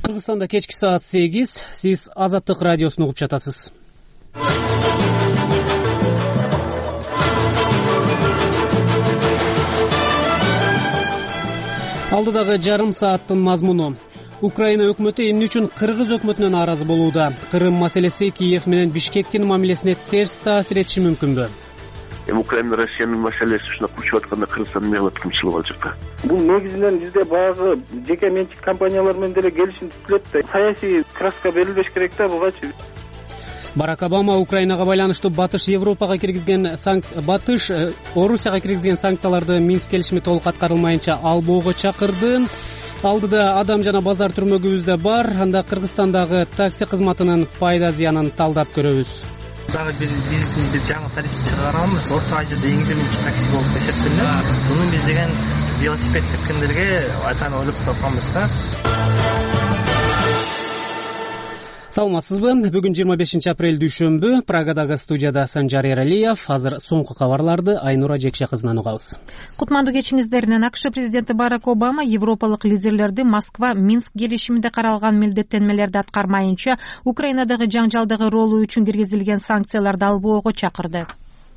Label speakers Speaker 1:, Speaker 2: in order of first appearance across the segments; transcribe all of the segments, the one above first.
Speaker 1: Кыргызстанда кечки саат 8. Сиз Азаттык радиосун угуп жатасыз. Алдыдагы жарым сааттын мазмуну. Украина өкмөтү эмне үчүн Кыргыз өкмөтүнөн нааразы болууда? Кырым маселеси Киев менен Бишкектин мамилесине терс таасир этиши мүмкүнбү?
Speaker 2: Украина Россиянын маселеси ушуна курчуп атканда Кыргызстан эмне кылат, кымчылык ал жакта?
Speaker 3: Бул негизинен бизде баягы жеке менчик компаниялар менен деле келишим түзүлөт да. Саясий краска берилбеш керек да бугачы.
Speaker 1: Барак Обама Украинага байланыштуу Батыш Европага киргизген Батыш Орусияга киргизген санкцияларды Минск келишими толук аткарылмайынча албоого чакырды. Алдыда адам жана базар түрмөгүбүздө бар. Анда Кыргызстандагы такси кызматынын пайда зыянын талдап көрөбүз.
Speaker 4: Дагы биз жаңы тариф чыгарабыз. Орто Азияда эң биринчи такси болуп эсептелет. Муну биз деген велосипед тепкендерге айтан ойлоп тапканбыз да.
Speaker 1: Саламатсызбы? Бүгүн 25 апрель дүйшөмбү. Прагадагы студияда Санжар Эралиев. Азыр соңку кабарларды Айнура Жекше кызынан угабыз.
Speaker 5: Кутмандуу кечиңиздеринен АКШ президенти Барак Обама европалык лидерлерди Москва Минск келишиминде каралган милдеттенмелерди аткармайынча Украинадагы жаңжалдагы ролу үчүн киргизилген санкцияларды албоого чакырды.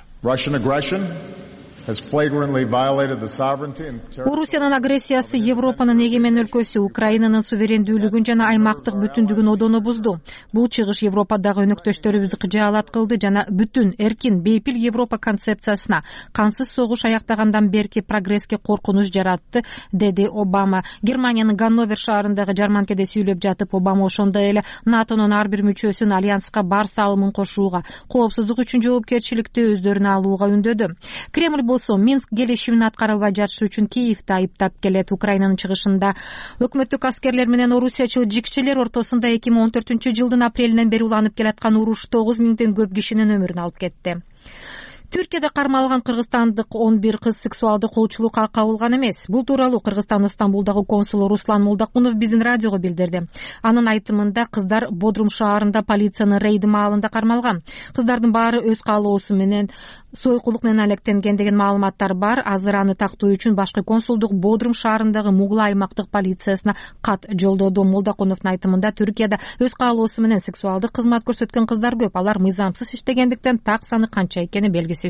Speaker 5: Орусиянын агрессиясы Европанын эгемен өлкөсү Украинанын суверендүүлүгүн жана аймактык бүтүндүгүн одоно бузду. Бул чыгыш Европадагы өнөктөштөрүбүздү кыжаалат кылды жана бүтүн, эркин, бейпил Европа концепциясына, кансыз согуш аяктагандан берки прогресске коркунуч жаратты, деди Обама. Германиянын Ганновер шаарындагы жарманкеде сүйлөп жатып, Обама ошондой эле НАТОнун ар бир мүчөсүн альянска бар салымын кошууга, коопсуздук үчүн жоопкерчиликти өздөрүнө алууга үндөдү. Кремль Минск келишимин аткарылбай жатышы үчүн Киевди айыптап келет. Украинанын чыгышында өкмөттүк аскерлер менен орусиячыл жикчилер ортосунда 2014-жылдын апрелинен бери уланып келаткан уруш 9 миңден көп кишинин өмүрүн алып кетти. Түркияда кармалган кыргызстандык 11 кыз сексуалдык коочулукка кабылган эмес. Бул тууралуу Кыргызстандын Стамбулдагы консулу Руслан Молдокунов биздин радиого билдирди. Анын айтымында кыздар Бодрум шаарында полициянын рейди маалында кармалган. Кыздардын баары өз каалоосу менен сойкулук менен алектенген деген маалыматтар бар. Азыр аны тактоо үчүн башкы консулдук Бодрум шаарындагы Мугла аймактык полициясына кат жолдоду. Молдокуновдун айтымында Түркияда өз каалоосу менен сексуалдык кызмат көрсөткөн кыздар көп. Алар мыйзамсыз иштегендиктен так саны канча экени белгисиз.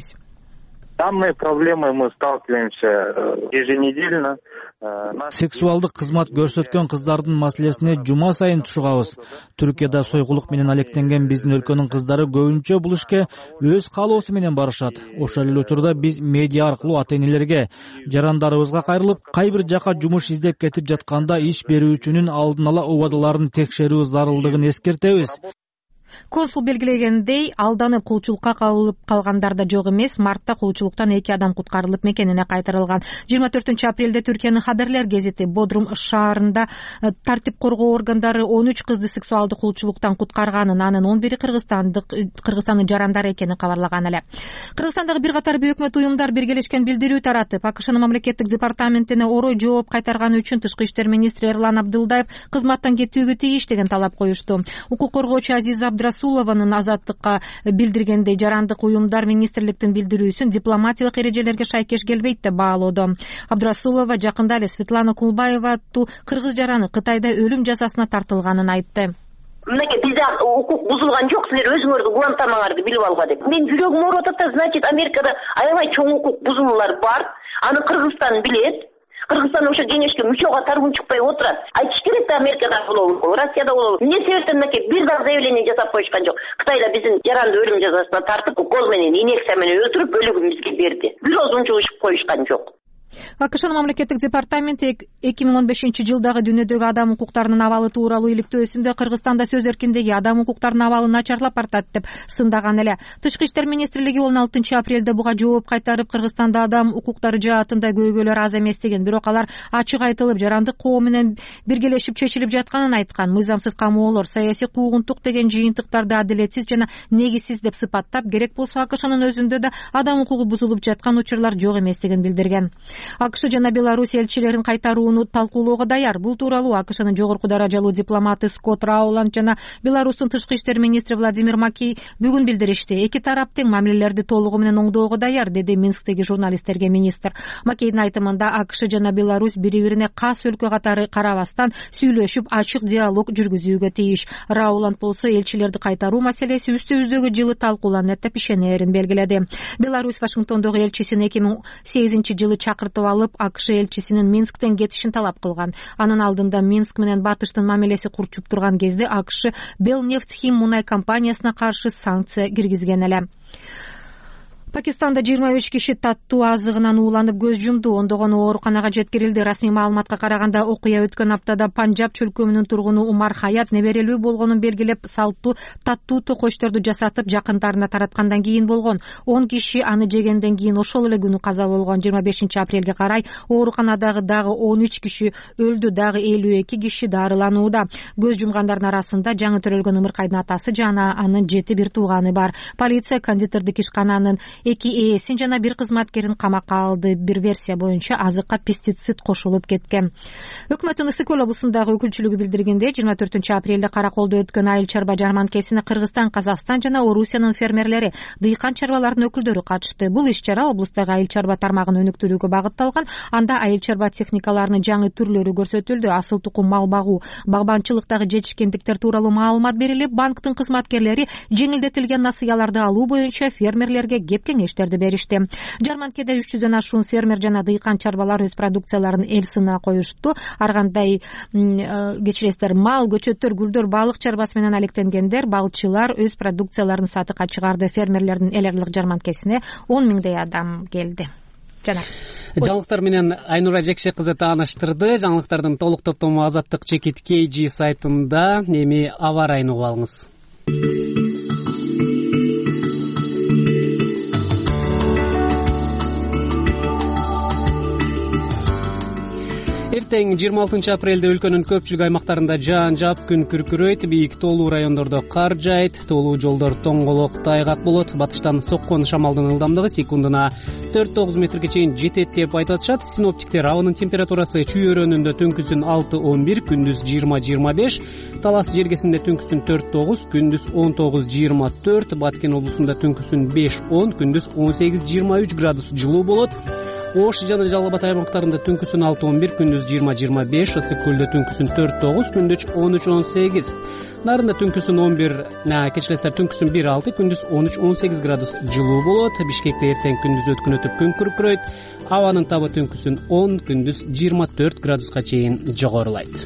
Speaker 3: Данной проблемой мы сталкиваемся еженедельно.
Speaker 6: Сексуалдык кызмат көрсөткөн кыздардын маселесине жума сайын тушугабыз. Түркияда сойкулук менен алектенген биздин өлкөнүн кыздары көбүнчө бул ишке өз каалоосу менен барышат. Ошол эле учурда биз медиа аркылуу ата-энелерге, жарандарыбызга кайрылып, кай бир жака жумуш издеп кетип жатканда иш берүүчүнүн алдын ала убадаларын текшерүү зарылдыгын эскертебиз.
Speaker 5: Консул белгилегендей, алданып кулчулукка кабылып калгандар да жок эмес. Мартта кулчулуктан 2 адам куткарылып мекенине кайтарылган. 24-апрелде Түркиянын Хаберлер гезити Бодрум шаарында тартип коргоо органдары 13 кызды сексуалдык кулчулуктан куткарганын, анын 11-и Кыргызстандын жарандары экенин кабарлаган эле. Кыргызстандагы бир катар өкмөт уюмдар биргелешкен билдирүү таратып, АКШнын мамлекеттик департаментине орой жооп кайтарганы үчүн Тышкы иштер министри Эрлан Абдылдаев кызматтан кетүүгө тийиш деген талап коюшту. Укук коргоочу Азиза Абдрасулованын Азаттыкка билдиргендей, жарандык уюмдар министрликтин билдирүүсүн дипломатиялык эрежелерге шайкеш келбейт деп баалоодо. Абдрасулова жакында эле Светлана Кулбаева аттуу кыргыз жараны Кытайда өлүм жазасына тартылганын айтты.
Speaker 7: Мынакей бизде укук бузулган жок, силер өзүңөрдүн Гуантанамоңарды билип алга деп. Мен жүрөгүм ооруп атат да, значит, Америкада аябай чоң укук бузулуулар бар. Аны Кыргызстан билет. Кыргызстан ошо кеңешке мүчөгө тармунчукпай отурат. Айтыш керек да, Америкада болобу, Россияда болобу. Эмне себептен мынакей бир дагы заявление жасап коюшкан жок. Кытайда биздин жаранды өлүм жазасына тартып, укол менен, инъекция менен өлтүрүп, өлүгүн бизге берди. Бир оз унчугушуп коюшкан жок.
Speaker 5: АКШнын мамлекеттик департаменти 2015-жылдагы дүйнөдөгү адам укуктарынын абалы тууралуу иликтөөсүндө Кыргызстанда сөз эркиндиги, адам укуктарынын абалы начарлап бартат деп сындаган эле. Тышкы иштер министрлиги 16-апрелде буга жооп кайтарып, Кыргызстанда адам укуктары жаатында көйгөйлөр аз эмес деген, бирок алар ачык айтылып, жарандык коом менен биргелешип чечилип жатканын айткан. Мыйзамсыз камоолор, саясий куугунтук деген жыйынтыктарды адилетсиз жана негизсиз деп сыпаттап, керек болсо АКШнын өзүндө да адам укугу бузулуп жаткан учурлар жок эместигин билдирген. АКШ жана Беларусь элчилерин кайтарууну талкуулоого даяр. Бул тууралуу АКШнын жогорку даражалуу дипломаты Скотт Рауланд жана Беларустун тышкы иштер министри Владимир Макей бүгүн билдиришти. Эки тарап тең мамилелерди толугу менен оңдоого даяр, деди Минсктеги журналисттерге министр. Макейдин айтымында АКШ жана Беларусь бири-бирине кас өлкө катары карабастан сүйлөшүп ачык диалог жүргүзүүгө тийиш. Рауланд болсо элчилерди кайтаруу маселеси үстүбүздөгү жылы талкууланат деп ишенерин белгиледи. Беларусь Вашингтондогу элчисин 2008 жылы чакыртып алып, АКШ элчисинин Минсктен кетишин талап кылган. Анын алдында Минск менен Батыштын мамилеси курчуп турган кезде АКШ Белнефтхим мунай компаниясына каршы санкция киргизген эле. Пакистанда 23 киши таттуу азыгынан ууланып көз жумду. Ондогону ооруканага жеткирилди. Расмий маалыматка караганда, окуя өткөн аптада Панджаб чөлкөмүнүн тургуну Умар Хаят неберелүү болгонун белгилеп, салттуу таттуу токочторду жасатып, жакындарына тараткандан кийин болгон. 10 киши аны жегенден кийин ошол эле күнү каза болгон. 25 апрелге карай ооруканадагы дагы 13 киши өлдү, дагы 52 киши дарыланууда. Көз жумгандардын арасында жаңы төрөлгөн Ымыркайдын атасы жана анын 7 бир тууганы бар. Полиция кондитердик ишкананын 2 ээсин жана 1 кызматкерин камакка алды. Бир версия боюнча азыкка пестицид кошулуп кеткен. Өкмөттүн Ысык-Көл облусундагы өкүлчүлүгү билдиргенде, 24 апрелде Караколдо өткөн айыл чарба жарманкесине Кыргызстан, Казакстан жана Орусиянын фермерлери, дыйкан чарбалардын өкүлдөрү катышты. Бул иш-чара облустагы айыл чарба тармагын өнүктүрүүгө багытталган. Анда айыл чарба техникаларынын жаңы түрлөрү көрсөтүлдү. Асыл тукум мал багуу, багбанчылыктагы жетишкендиктер тууралуу маалымат берилип, банктын кызматкерлери жеңилдетилген насыяларды алуу боюнча фермерлерге кеңештерди беришти. Жарманкеде 300дөн ашуун фермер жана дыйкан чарбалар өз продукцияларын эл сынына коюшту. Ар кандай кечиресиздер, мал, көчөттөр, гүлдөр, балык чарбасы менен алектенгендер, балчылар өз продукцияларын сатыкка чыгарды. Фермерлердин эл аралык жарманкесине 10 000 адам келди.
Speaker 1: Жаңылыктар менен Айнура Жекше кызы тааныштырды. Жаңылыктардын толук топтому Азаттык Чекит KG сайтында. Эми аба ырайын угуп алыңыз. Эртең 26 апрелде өлкөнүн көпчүлүк аймактарында жаан жаап, күн күркүрөйт, бийик тоолуу райондордо кар жаайт, тоолуу жолдор тоңголок, тайгак болот. Батыштан соккон шамалдын ылдамдыгы секундуна 4-9 метрге чейин жетет деп айтып атышат. Синоптиктер абынын температурасы Чүй өрөөнүндө түнкүсүн 6-11, күндүз 20-25, Талас жергесинде түнкүсүн 4-9, күндүз 19-24, Баткен облусунда түнкүсүн 5-10, күндүз 18-23 градус жылуу болот. Ош жана Жалал Абад аймактарында түнкүсүн 6-11, күндүз 20-25, Ысык көлдө түнкүсүн 4-9, күндүз 13-18. Нарында түнкүсүн түнкүсүн 1-6, күндүз 13-18 градус жылуу болот. Бишкекте эртең күндүз өткөн өтүп күн күркүрөйт. Абанын табы түнкүсүн 10, күндүз 24 градуска чейин жогорулайт.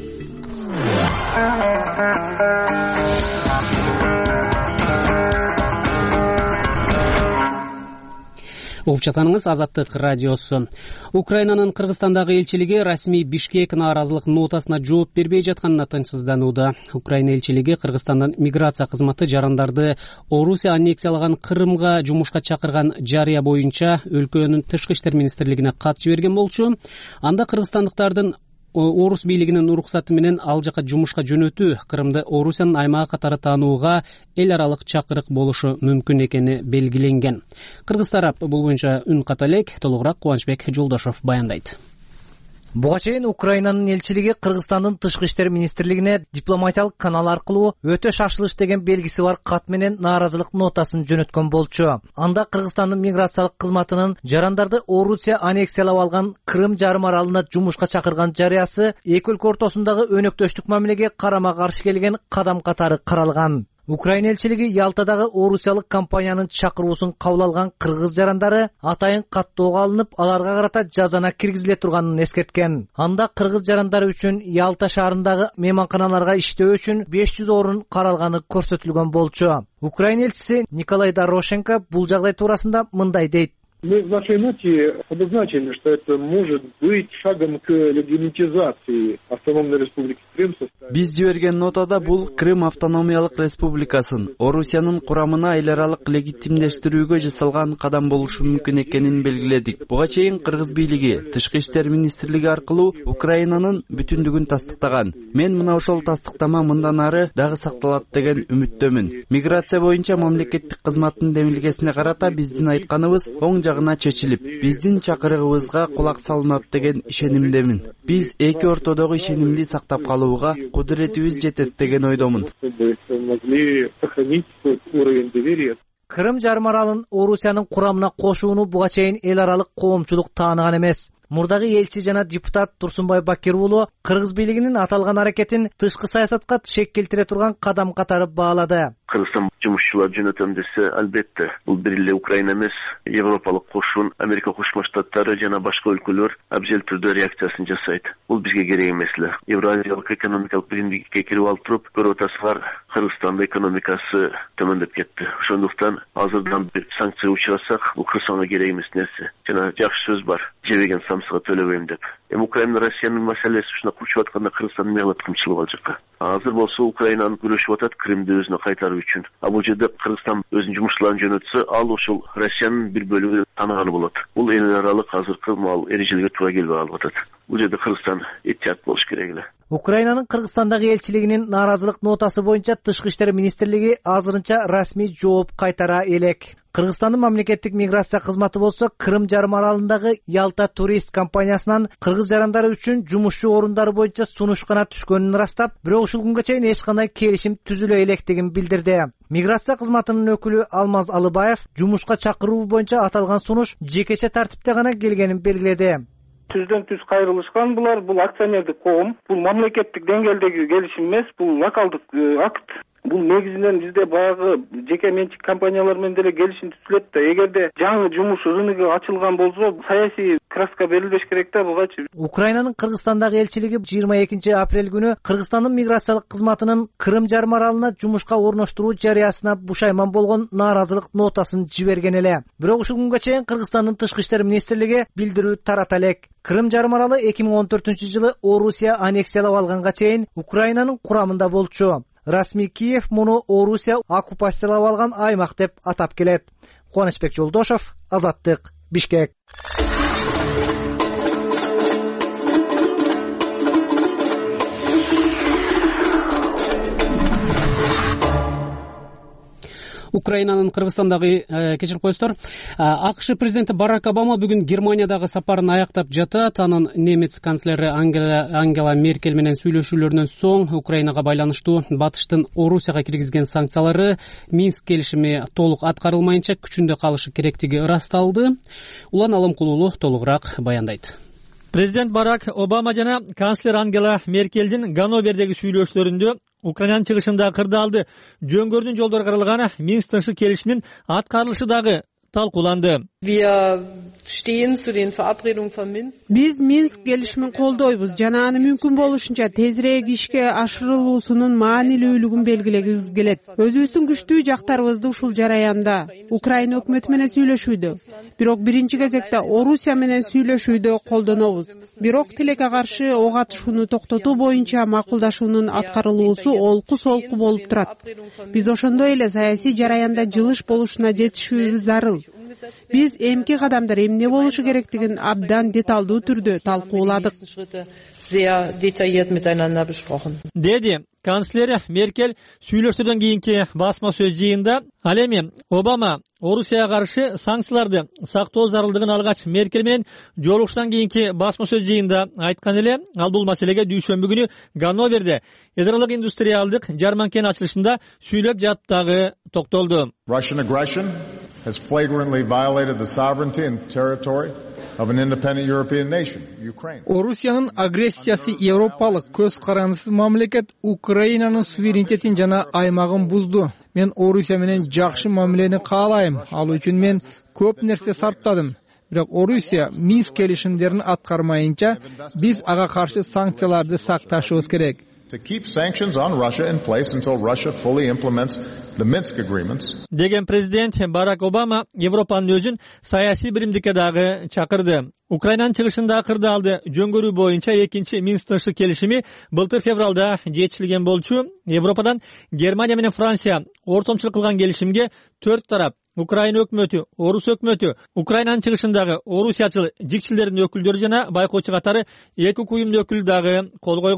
Speaker 1: Угуп жатканыңыз Азаттык радиосу. Украинанын Кыргызстандагы элчилиги расмий Бишкек нааразылык нотасына жооп бербей жатканына тынчсызданууда. Украина элчилиги Кыргызстандын миграция кызматы жарандарды Орусия аннексиялаган Крымга жумушка чакырган жарыя боюнча өлкөнүн тышкы иштер министрлигине кат жиберген болчу. Анда кыргызстандыктардын Орус бийлигинин уруксаты менен ал жака жумушка жөнөтүү Крымды Орусиянын аймагы катары таанууга эл аралык чакырык болушу мүмкүн экени белгиленген. Кыргыз тарап бул боюнча үн ката элек. Толугураак Кубанычбек Жолдошов баяндайт.
Speaker 6: Буга чейин Украинанын элчилиги Кыргызстандын тышкы иштер министрлигине дипломатиялык канал аркылуу өтө шашылыш деген белгиси бар кат менен нааразылык нотасын жөнөткөн болчу. Анда Кыргызстандын миграциялык кызматынын жарандарды Орусия аннексиялап алган Крым жарым аралына жумушка чакырган жарыясы эки өлкө ортосундагы өнөктөштүк мамилеге карама каршы келген кадам катары каралган. Украина элчилиги Ялтадагы орусиялык компаниянын чакыруусун кабыл алган кыргыз жарандары атайын каттоого алынып, аларга карата жазана киргизиле турганын эскерткен. Анда кыргыз жарандары үчүн Ялта шаарындагы мейманканаларга иштөө үчүн 500 орун каралганы көрсөтүлгөн болчу. Украина элчиси Николай Дорошенко бул жагдай туурасында мындай дейт.
Speaker 8: Мы в нашей ноте обозначили, что это может быть шагом к легитимизации автономной республики Крым.
Speaker 9: Биз жиберген нотада бул Крым автономиялык республикасын Орусиянын курамына эл аралык легитимдештирүүгө жасалган кадам болушу мүмкүн экенин белгиледик. Буга чейин кыргыз бийлиги тышкы иштер министрлиги аркылуу Украинанын бүтүндүгүн тастыктаган. Мен мына ошол тастыктама мындан ары дагы сакталат деген үмүттөмүн. Миграция боюнча мамлекеттик кызматтын демилгесине карата биздин айтканыбыз оң жагына чечилип, биздин чакырыгыбызга кулак салынат деген ишенимдемин. Биз эки ортодогу ишенимди сактап калууга кудуретибиз жетет деген ойдомун.
Speaker 6: Кырым жарым аралын Орусиянын курамына кошууну буга чейин эл аралык коомчулук тааныган эмес. Мурдагы элчи жана депутат Турсунбай Бакир уулу кыргыз бийлигинин аталган аракетин тышкы саясатка шек келтире турган кадам катары баалады.
Speaker 2: Кыргызстан жумушчулар жөнөтөм десе, албетте, бул бир эле Украина эмес, Европалык кошун, Америка Кошмо Штаттары жана башка өлкөлөр абзел түрдө реакциясын жасайт. Бул бизге керек эмес эле. Евразиялык экономикалык биримдикке кирип алып туруп, көрүп атасыңар, Кыргызстандын экономикасы төмөндөп кетти. Ошондуктан азырдан бир санкция учурасак, бул Кыргызстанга керек эмес нерсе. Жана жакшы сөз бар, жебеген самсыга төлөбөйм деп. Украина Россиянын маселеси ушуна курчуп атканда Кыргызстан эмне кылат кымчылык ал жакка. Азыр болсо Украинаны күрөшүп атат Кримди өзүнө кайтаруу үчүн. А бул жерде Кыргызстан өзүнүн жумушчуларын жөнөтсө, ал ушул Россиянын бир бөлүгү таанаганы болот. Бул эл аралык азыркы эрежелерге туура келбей калып атат. Бул жерде Кыргызстан этият болуш керек эле.
Speaker 6: Украинанын Кыргызстандагы элчилигинин нааразылык нотасы боюнча Тышкы иштер министрлиги азырынча расмий жооп кайтара элек. Кыргызстандын мамлекеттик миграция кызматы болсо Кырым жарым аралындагы Ялта турист компаниясынан кыргыз жарандары үчүн жумушчу орундары боюнча сунуш гана түшкөнүн ырастап, бирок ушул күнгө чейин эч кандай келишим түзүлө электигин билдирди. Миграция кызматынын өкүлү Алмаз Алыбаев жумушка чакыруу боюнча аталган сунуш жекече тартипте гана келгенин белгиледи.
Speaker 3: Түздөн түз кайрылышкан бул акционердик коом, бул мамлекеттик деңгээлдеги келишим эмес, бул локалдык акт. Бул негизинен бизде баягы жеке менчик компаниялар менен деле келишим түзүлөт да. Эгерде жаңы жумуш рыногу ачылган болсо, саясий краска берилбеш керек да бугачы.
Speaker 6: Украинанын Кыргызстандагы элчилиги 22 апрель күнү Кыргызстандын миграциялык кызматынын Кырым жарым аралына жумушка орноштуруу жарыясына бушайман болгон нааразылык нотасын жиберген эле. Бирок ушул күнгө чейин Кыргызстандын Тышкы иштер министрлиги билдирүү тарата элек. Кырым жарым аралы 2014-жылы Орусия аннексиялап алганга чейин Украинанын курамында болчу. Расмий Киев муну Орусия оккупациялап алган аймак деп атап келет. Кубанычбек Жолдошов, Азаттык, Бишкек.
Speaker 1: Украинанын Кыргызстандагы кечирип коесуздар. АКШ президенти Барак Обама бүгүн Германиядагы сапарын аяктап жатат. Анын немец канцлери Ангела Меркель менен сүйлөшүүлөрүнөн соң Украинага байланыштуу Батыштын Орусияга киргизген санкциялары Минск келишими толук аткарылмайынча күчүндө калышы керектиги ырасталды. Улан Алымкулуулу толугураак баяндайт.
Speaker 10: Президент Барак Обама жана канцлер Ангела Меркелдин Ганновердеги сүйлөшүүлөрүндө Украинанын чыгышында кырдаалды жөнгөрдүн жолдору каралган Минск тынчтык келишиминин аткарылышы дагы талкууланды.
Speaker 11: Биз Минск келишимин колдойбуз жана аны мүмкүн болушунча тезирээк ишке ашырылуусунун маанилүүлүгүн белгилегибиз келет. Өзүбүздүн күчтүү жактарыбызды ушул жараянда Украина өкмөтү менен сүйлөшүүдө, бирок биринчи кезекте Орусия менен сүйлөшүүдө колдонобуз. Бирок тилекке каршы ок атышууну токтотуу боюнча макулдашуунун аткарылуусу олку-солку болуп турат. Биз ошондой эле саясий жараянда жылыш болушуна жетишүүбүз зарыл. Биз эмки кадамдар эмне болушу керектигин абдан деталдуу түрдө талкууладык.
Speaker 10: Деди канцлер Меркель сүйлөшүүдөн кийинки басма сөз жыйында. Ал эми Обама Орусияга каршы санкцияларды сактоо зарылдыгын алгач Меркель менен жолугушудан кийинки басма сөз жыйында айткан эле. Ал бул маселеге дүйшөмбү күнү Ганноверде ядролук индустриалдык жарманкенин ачылышында сүйлөп жатып дагы токтолду.
Speaker 12: Russian aggression has flagrantly violated the sovereignty and territory of an independent European nation, Ukraine.
Speaker 13: Орусиянын агрессиясы европалык көз карандысыз мамлекет Украинанын суверенитетин жана аймагын бузду. Мен Орусия менен жакшы мамилени каалайм. Ал үчүн мен көп нерсе сарптадым. Бирок Орусия Минск келишимдерин аткармайынча биз ага каршы санкцияларды сакташыбыз керек.
Speaker 12: To keep sanctions on Russia in place until Russia fully implements the Minsk agreements.
Speaker 10: Деген президент Барак Обама Европанын өзүн саясий биримдикке дагы чакырды. Украинанын чыгышында кырдаалды жөнгөрүү боюнча экинчи Минск тынчтык келишими былтыр февралда жетишилген болчу. Европадан Германия менен Франция ортомчулук кылган келишимге 4 тарап Украина өкмөтү, Орус өкмөтү, Украинанын чыгышындагы орусиячыл жикчилердин өкүлдөрү жана байкоочу катары эки уюмдун өкүлү дагы кол койгон.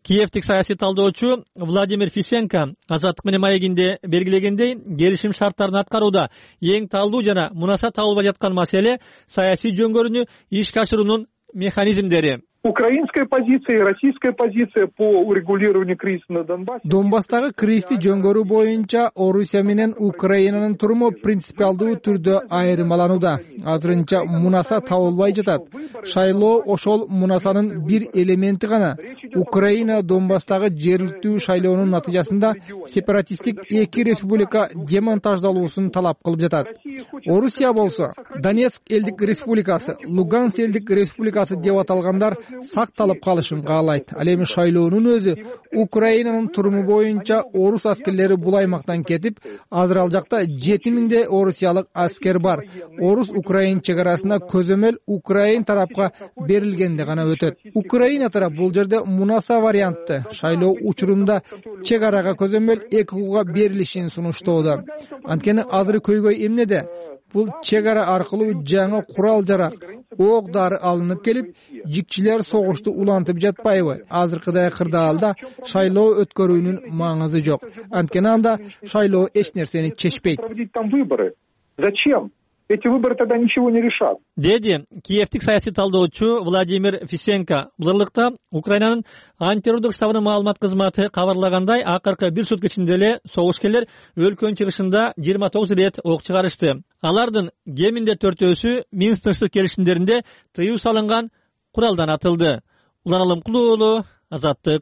Speaker 10: Киевтик саясий талдоочу Владимир Фисенко Азаттык менен маегинде белгилегендей, келишим шарттарын аткарууда эң талдуу жана мунаса табылбай жаткан маселе саясий жөнгөрүүнү ишке ашыруунун механизмдери.
Speaker 8: Украинская позиция и российская позиция по урегулированию кризиса на Донбассе.
Speaker 13: Донбасстагы кризисти жөнгөрүү боюнча Орусия менен Украинанын туруму принципиалдуу түрдө айырмаланууда. Азырынча мунаса табылбай жатат. Шайлоо ошол мунасанын бир элементи гана. Украина Донбасстагы жергиликтүү шайлоонун натыйжасында сепаратисттик эки республика демонтаждалуусун талап кылып жатат. Орусия болсо Донецк элдик республикасы, Луганск элдик республикасы деп аталгандар сакталып калышын каалайт. Ал эми шайлоонун өзү Украинанын туруму боюнча орус аскерлери бул аймактан кетип, азыр ал жакта 7000 орусиялык аскер бар. Орус-Украин чек арасында көзөмөл Украин тарапка берилгенде гана өтөт. Украина тарап бул жерде мунаса вариантты шайлоо учурунда чек арага көзөмөл ЭКУга берилишин сунуштоодо. Анткени азыр көйгөй эмнеде? Бул чек ара аркылуу жаңы курал жарак, ок дары алынып келип, жикчилер согушту улантып жатпайбы? Азыркыдай кырдаалда шайлоо өткөрүүнүн маңызы жок. Анткени анда шайлоо эч нерсени чечпейт.
Speaker 8: Зачем? Эти выборы тогда ничего не решат.
Speaker 10: Деди Киевтик саясий талдоочу Владимир Фисенко. Булырлыкта Украинанын антитеррордук штабынын маалымат кызматы кабарлагандай, акыркы бир сутка ичинде эле согушкерлер өлкөнүн чыгышында 29 рет ок чыгарышты. Алардын кеминде 4-өсү Минск тынчтык келишимдеринде тыюу салынган куралдан атылды. Улан Алымкулуу уулу, Азаттык.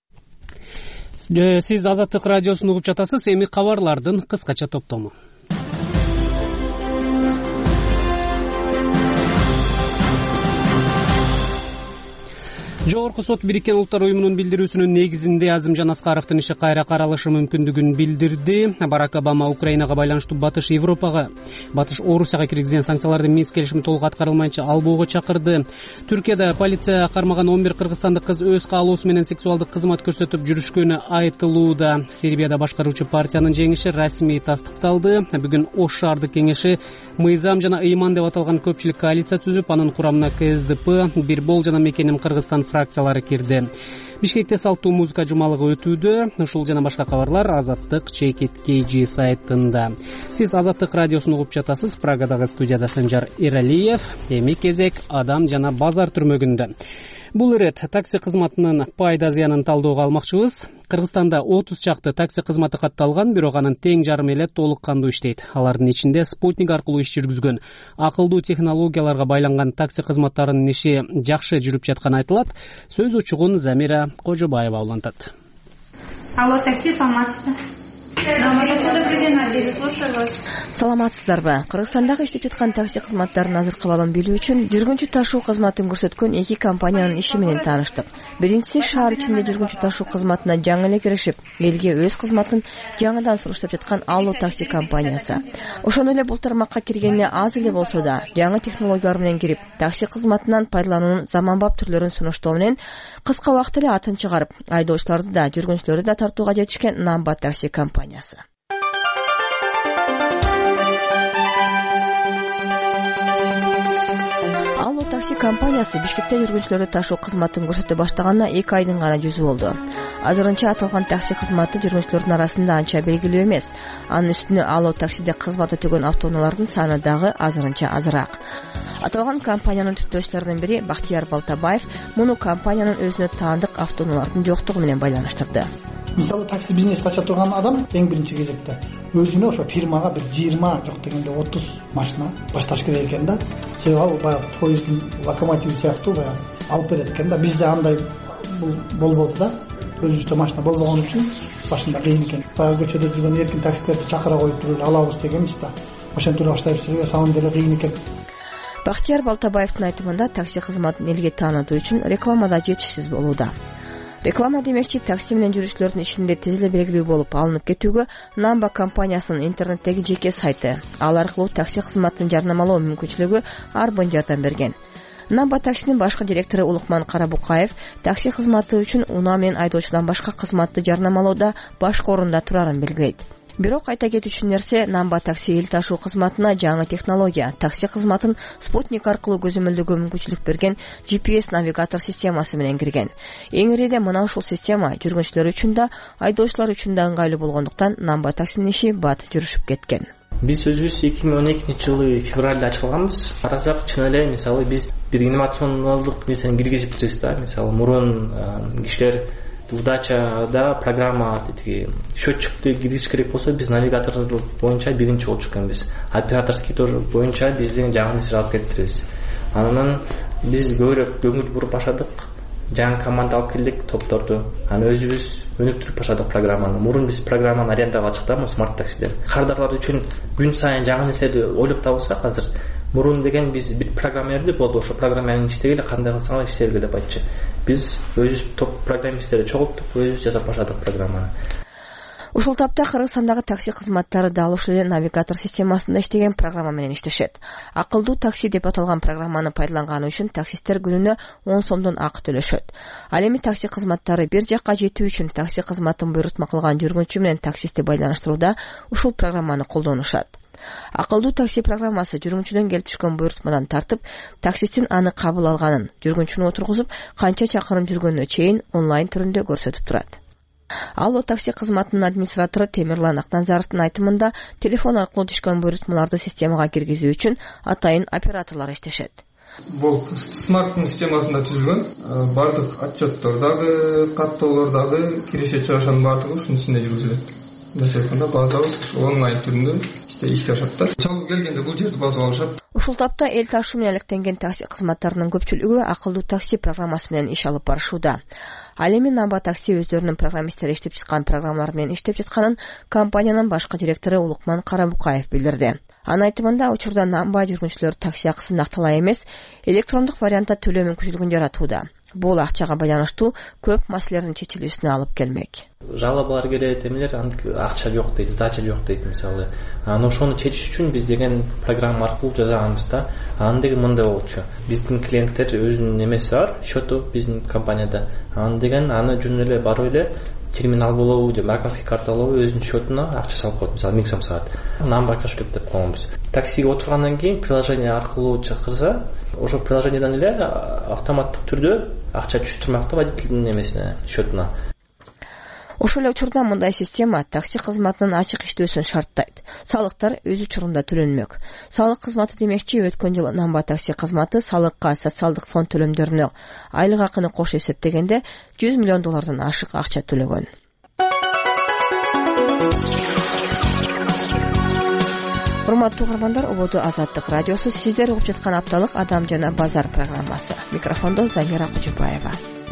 Speaker 1: Сиз Азаттык радиосун угуп жатасыз. Эми кабарлардын кыскача топтому. Жогорку сот Бириккен Улуттар уюмунун билдирүүсүнүн негизинде Азимжан Аскаровдун иши кайра каралышы мүмкүндүгүн билдирди. Барак Обама Украинага байланыштуу Батыш Орусияга киргизген санкцияларды Минск келишими толук аткарылмайынча албоого чакырды. Түркияда полиция кармаган 11 кыргызстандык кыз өз каалоосу менен сексуалдык кызмат көрсөтүп жүрүшкөнү айтылууда. Сербияда башкаруучу партиянын жеңиши расмий тастыкталды. Бүгүн Ош шаардык кеңеши мыйзам жана ыйман деп аталган көпчүлүк коалиция түзүп, анын курамына КСДП, Бирбол жана Мекеним Кыргызстан фракциялары кирди. Бишкекте салттуу музыка жумалыгы өтүүдө. Ушул жана башка кабарлар Азаттык ЧКТ сайтында. Сиз Азаттык радиосун угуп жатасыз. Прагадагы студияда Санжар Эралиев. Эми кезек адам жана базар түрмөгүндө. Бул ирет такси кызматынын пайда зыянын талдөөгө алмакчыбыз. Кыргызстанда 30 чакты такси кызматы катталган, бирок анын тең жарымы эле толук кандуу иштейт. Алардын ичинде спутник аркылуу иш жүргүзгөн, акылдуу технологияларга байланган такси кызматтарынын иши жакшы жүрүп жатканы айтылат. Сөз учугун Замира Кожобаева улантат.
Speaker 14: Алло, такси, саламатсызбы?
Speaker 15: Саламатсыздарбы? Кыргызстандагы иштеп жаткан такси кызматтарынын азыркы абалын билүү үчүн жүргүнчү ташуу кызматын көрсөткөн эки компаниянын иши менен тааныштык. Биринчиси шаар ичинде жүргүнчү ташуу кызматына жаңы эле киришип, элге өз кызматын жаңыдан суруштап жаткан Алло такси компаниясы. Ошондой эле бул тармакка киргенине аз эле болсо да, жаңы технологиялар менен кирип, такси кызматынан пайдалануунун заманбап түрлөрүн сунуштоо менен кыска убакытта эле атын чыгарып, айдоочуларды да, жүргүнчүлөрдү да тартууга жетишкен Намба такси компаниясы. Алло такси компаниясы Бишкекте жүргүнчүлөрдү ташуу кызматын көрсөтө баштаганына 2 айдын гана жүзү болду. Азырынча аталган такси кызматы жүргүнчүлөрдүн арасында анча белгилүү эмес. Анын үстүнө Алло таксиде кызмат өтөгөн автоунаалардын саны дагы азырынча азыраак. Аталган компаниянын түптөөчүлөрүнүн бири Бактияр Балтабаев муну компаниянын өзүнө таандык автоунаалардын жоктугу менен байланыштырды.
Speaker 16: Мисалы такси бизнес ача турган адам эң биринчи кезекте өзүнө ошо фирмага бир 20 жок дегенде 30 машина башташ керек экен да. Себеби ал баягы поезддин локомотиви сыяктуу баягы алып берет экен да. Бизде андай болбоду да. Өзүбүздө машина болбогон үчүн башында кыйын экен. Баягы көчөдө жүргөн эркин таксилерди чакыра коюп туруп алабыз дегенбиз да. Ошентип баштайбыз. Самом деле кыйын экен.
Speaker 15: Бактияр Балтабаевдин айтымында такси кызматын элге таанытуу үчүн рекламада жетишсиз болууда. Реклама демекчи такси менен жүрүүчүлөрдүн ишинде тез эле белгилүү болуп алынып кетүүгө Намба компаниясынын интернеттеги жеке сайты, ал аркылуу такси кызматын жарнамалоо мүмкүнчүлүгү арбын жардам берген. Намба таксинин башкы директору Улукман Карабукаев такси кызматы үчүн унаа менен айдоочудан башка кызматты жарнамалоодо башкы орунда турарын белгилейт. Бирок айта кетүүчү нерсе, Numba такси эл ташуу кызматына жаңы технология, такси кызматын спутник аркылуу көзөмөлдөгө мүмкүнчүлүк берген GPS навигатор системасы менен кирген. Эң ириде мына ушул система жүргүнчүлөр үчүн да, айдоочулар үчүн да ыңгайлуу болгондуктан Numba таксинин иши бат жүрүшүп кеткен.
Speaker 4: Биз өзүбүз 2012 жылы февралда ачылганбыз. Карасак, чын эле мисалы биз бир инновациондук нерсени киргизип турбуз да. Мисалы мурун кишилер удачада программа счетчикти киргизиш керек болсо, биз навигатор боюнча биринчи болуп чыкканбыз. Операторский тоже боюнча биздин жаңы нерсе алып келиптирбиз. Анан биз көбүрөөк көңүл буруп баштадык. Жаңы команда алып келдик, топторду. Аны өзүбүз өнүктүрүп баштадык программаны. Мурун биз программаны арендага чыктык, смарт таксидер. Кардарлар үчүн күн сайын жаңы нерселерди ойлоп табылсак, азыр мурун деген биз бир программа берди, болду. Ошо программаны иштегеле, кандай кылсаңар иштелге деп айтчу. Биз өзүбүз топ программисттерди чогулттук, өзүбүз жасап баштадык программаны.
Speaker 15: Ушул тапта Кыргызстандагы такси кызматтары дал ушул эле навигатор системасында иштеген программа менен иштешет. Акылдуу такси деп аталган программаны пайдаланганы үчүн таксисттер күнүнө 10 сомдон акы төлөшөт. Ал эми такси кызматтары бир жакка жетүү үчүн такси кызматын буйрутма кылган жүргүнчү менен таксистти байланыштырууда ушул программаны колдонушат. Акылдуу такси программасы жүргүнчүдөн келип түшкөн буйрутмадан тартып, таксисттин аны кабыл алганын, жүргүнчүнү отургузуп, канча чакырым жүргөнүнө чейин онлайн түрүндө көрсөтүп турат. Алло такси кызматынын администратору Темирлан Акназаровдун айтымында, телефон аркылуу түшкөн буйрутмаларды системага киргизүү үчүн атайын операторлор иштешет.
Speaker 17: Бул смарттын системасында түзүлгөн, бардык отчеттордагы, каттоолордагы киреше чыгышанын бардыгы ушунун ичинде жүргүзүлөт. Мындай айтканда базабыз онлайн түрүндө ишке ашат да. Чалуу келгенде бул жерди басып алышат.
Speaker 15: Ушул тапта эл ташуу менен алектенген такси кызматтарынын көпчүлүгү акылдуу такси программасы менен иш алып барышууда. Ал эми Numba такси өздөрүнүн программисттери иштеп чыккан программалар менен иштеп жатканын компаниянын башкы директору Улукман Карабукаев билдирди. Анын айтымында, учурда Numba жүргүнчүлөр такси акысын акталай эмес, электрондук вариантта төлөө мүмкүнчүлүгүн жаратууда. Бул акчага байланыштуу көп маселелердин чечилүүсүнө алып келмек.
Speaker 4: Жалобалар келет, эмелер акча жок дейт, сдача жок дейт мисалы. Ошону чечиш үчүн биз деген программа аркылуу жазганбыз да. Аны деген мындай болчу. Биздин клиенттер өзүнүн эмеси бар, счету биздин компанияда. Аны деген аны жөн эле барып эле терминал болобу же банковский карта болобу өзүнүн счетуна акча салып коет. Мисалы 1000 сом саат. Numba кошелек деп койгонбуз. Таксиге отургандан кийин приложение аркылуу чакырса, ошо приложениеден эле автоматтык түрдө акча түшүп турмак да водительдин эмесине, счетуна.
Speaker 15: Ошол эле учурда мындай система такси кызматынын ачык иштөөсүн шарттайт. Салыктар өз учурунда төлөнмөк. Салык кызматы демекчи, өткөн жылы Numba такси кызматы салыкка, социалдык фонд төлөмдөрүнө, айлык акыны кош эсептегенде $100 миллион ашык акча төлөгөн. Урматтуу угармандар, Ободо Азаттык радиосу, сиздер угуп жаткан апталык Адам жана базар программасы. Микрофондо Замира Кужубаева.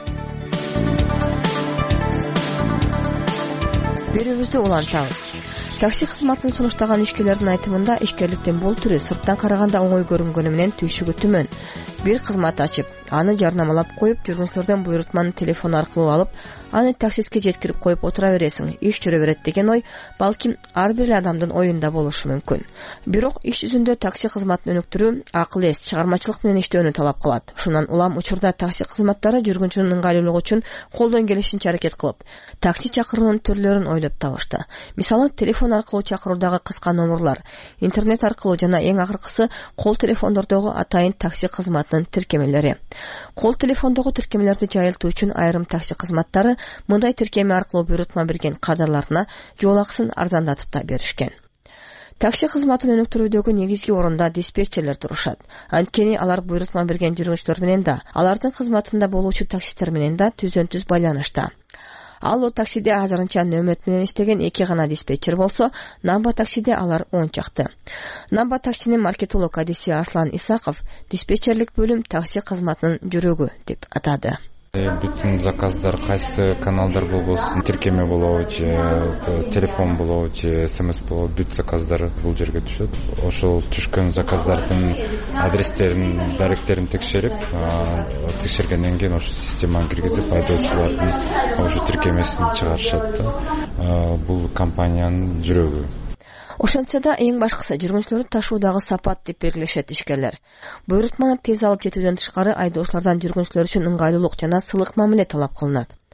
Speaker 15: Берүүбүздү улантабыз. Такси кызматын сунуштаган ишкерлердин айтымында, ишкерликтин бул түрү сырттан караганда оңой көрүнгөнү менен түйшүгү түмөн. Бир кызмат ачып, аны жарнамалап коюп, жүргүнчүлөрдөн буйрутманы телефон аркылуу алып, аны таксистке жеткирип коюп отура бересиң, иш жүрө берет деген ой балким ар бир адамдын оюнда болушу мүмкүн. Бирок иш жүзүндө такси кызматын өнүктүрүү акыл эс, чыгармачылык менен иштөөнү талап кылат. Ушундан улам учурда такси кызматтары жүргүнчүнүн ыңгайлуулугу үчүн колдон келишинче аракет кылып, такси чакыруунун түрлөрүн ойлоп табышты. Мисалы, телефон аркылуу чакыруудагы кыска номурлар, интернет аркылуу жана эң акыркысы кол телефондордогу атайын такси кызматынын тиркемелери. Кол телефондогу тиркемелерди жайылтуу үчүн айрым такси кызматтары мындай тиркеме аркылуу буйрутма берген кардарларына жол акысын арзандатып да беришкен. Такси кызматын өнүктүрүүдөгү негизги орунда диспетчерлер турушат. Анткени алар буйрутма берген жүргүнчүлөр менен да, алардын кызматында болуучу таксисттер менен да түздөн-түз байланышта. Алло таксиде азырынча нөмөт менен иштеген 2 гана диспетчер болсо, Numba таксиде алар 10 чакты. Numba таксинин маркетолог адиси Аслан Исаков диспетчерлик бөлүм такси кызматынын жүрөгү деп атады.
Speaker 18: Бүтүн заказдар кайсы каналдар болбосун, тиркеме болобу же телефон болобу же СМС болобу, бүт заказдар бул жерге түшөт. Ошол түшкөн заказдардын адрестерин, даректерин текшерип, текшергенден кийин ошо системага киргизип, айдоочулардын ошо тиркемесин чыгарышат да. Бул компаниянын жүрөгү.
Speaker 15: Ошентсе да эң башкысы жүргүнчүлөрдү ташуудагы сапат деп белгилешет ишкерлер. Буйрутманы тез алып жетүүдөн тышкары айдоочулардан жүргүнчүлөр үчүн ыңгайлуулук жана сылык мамиле талап кылынат.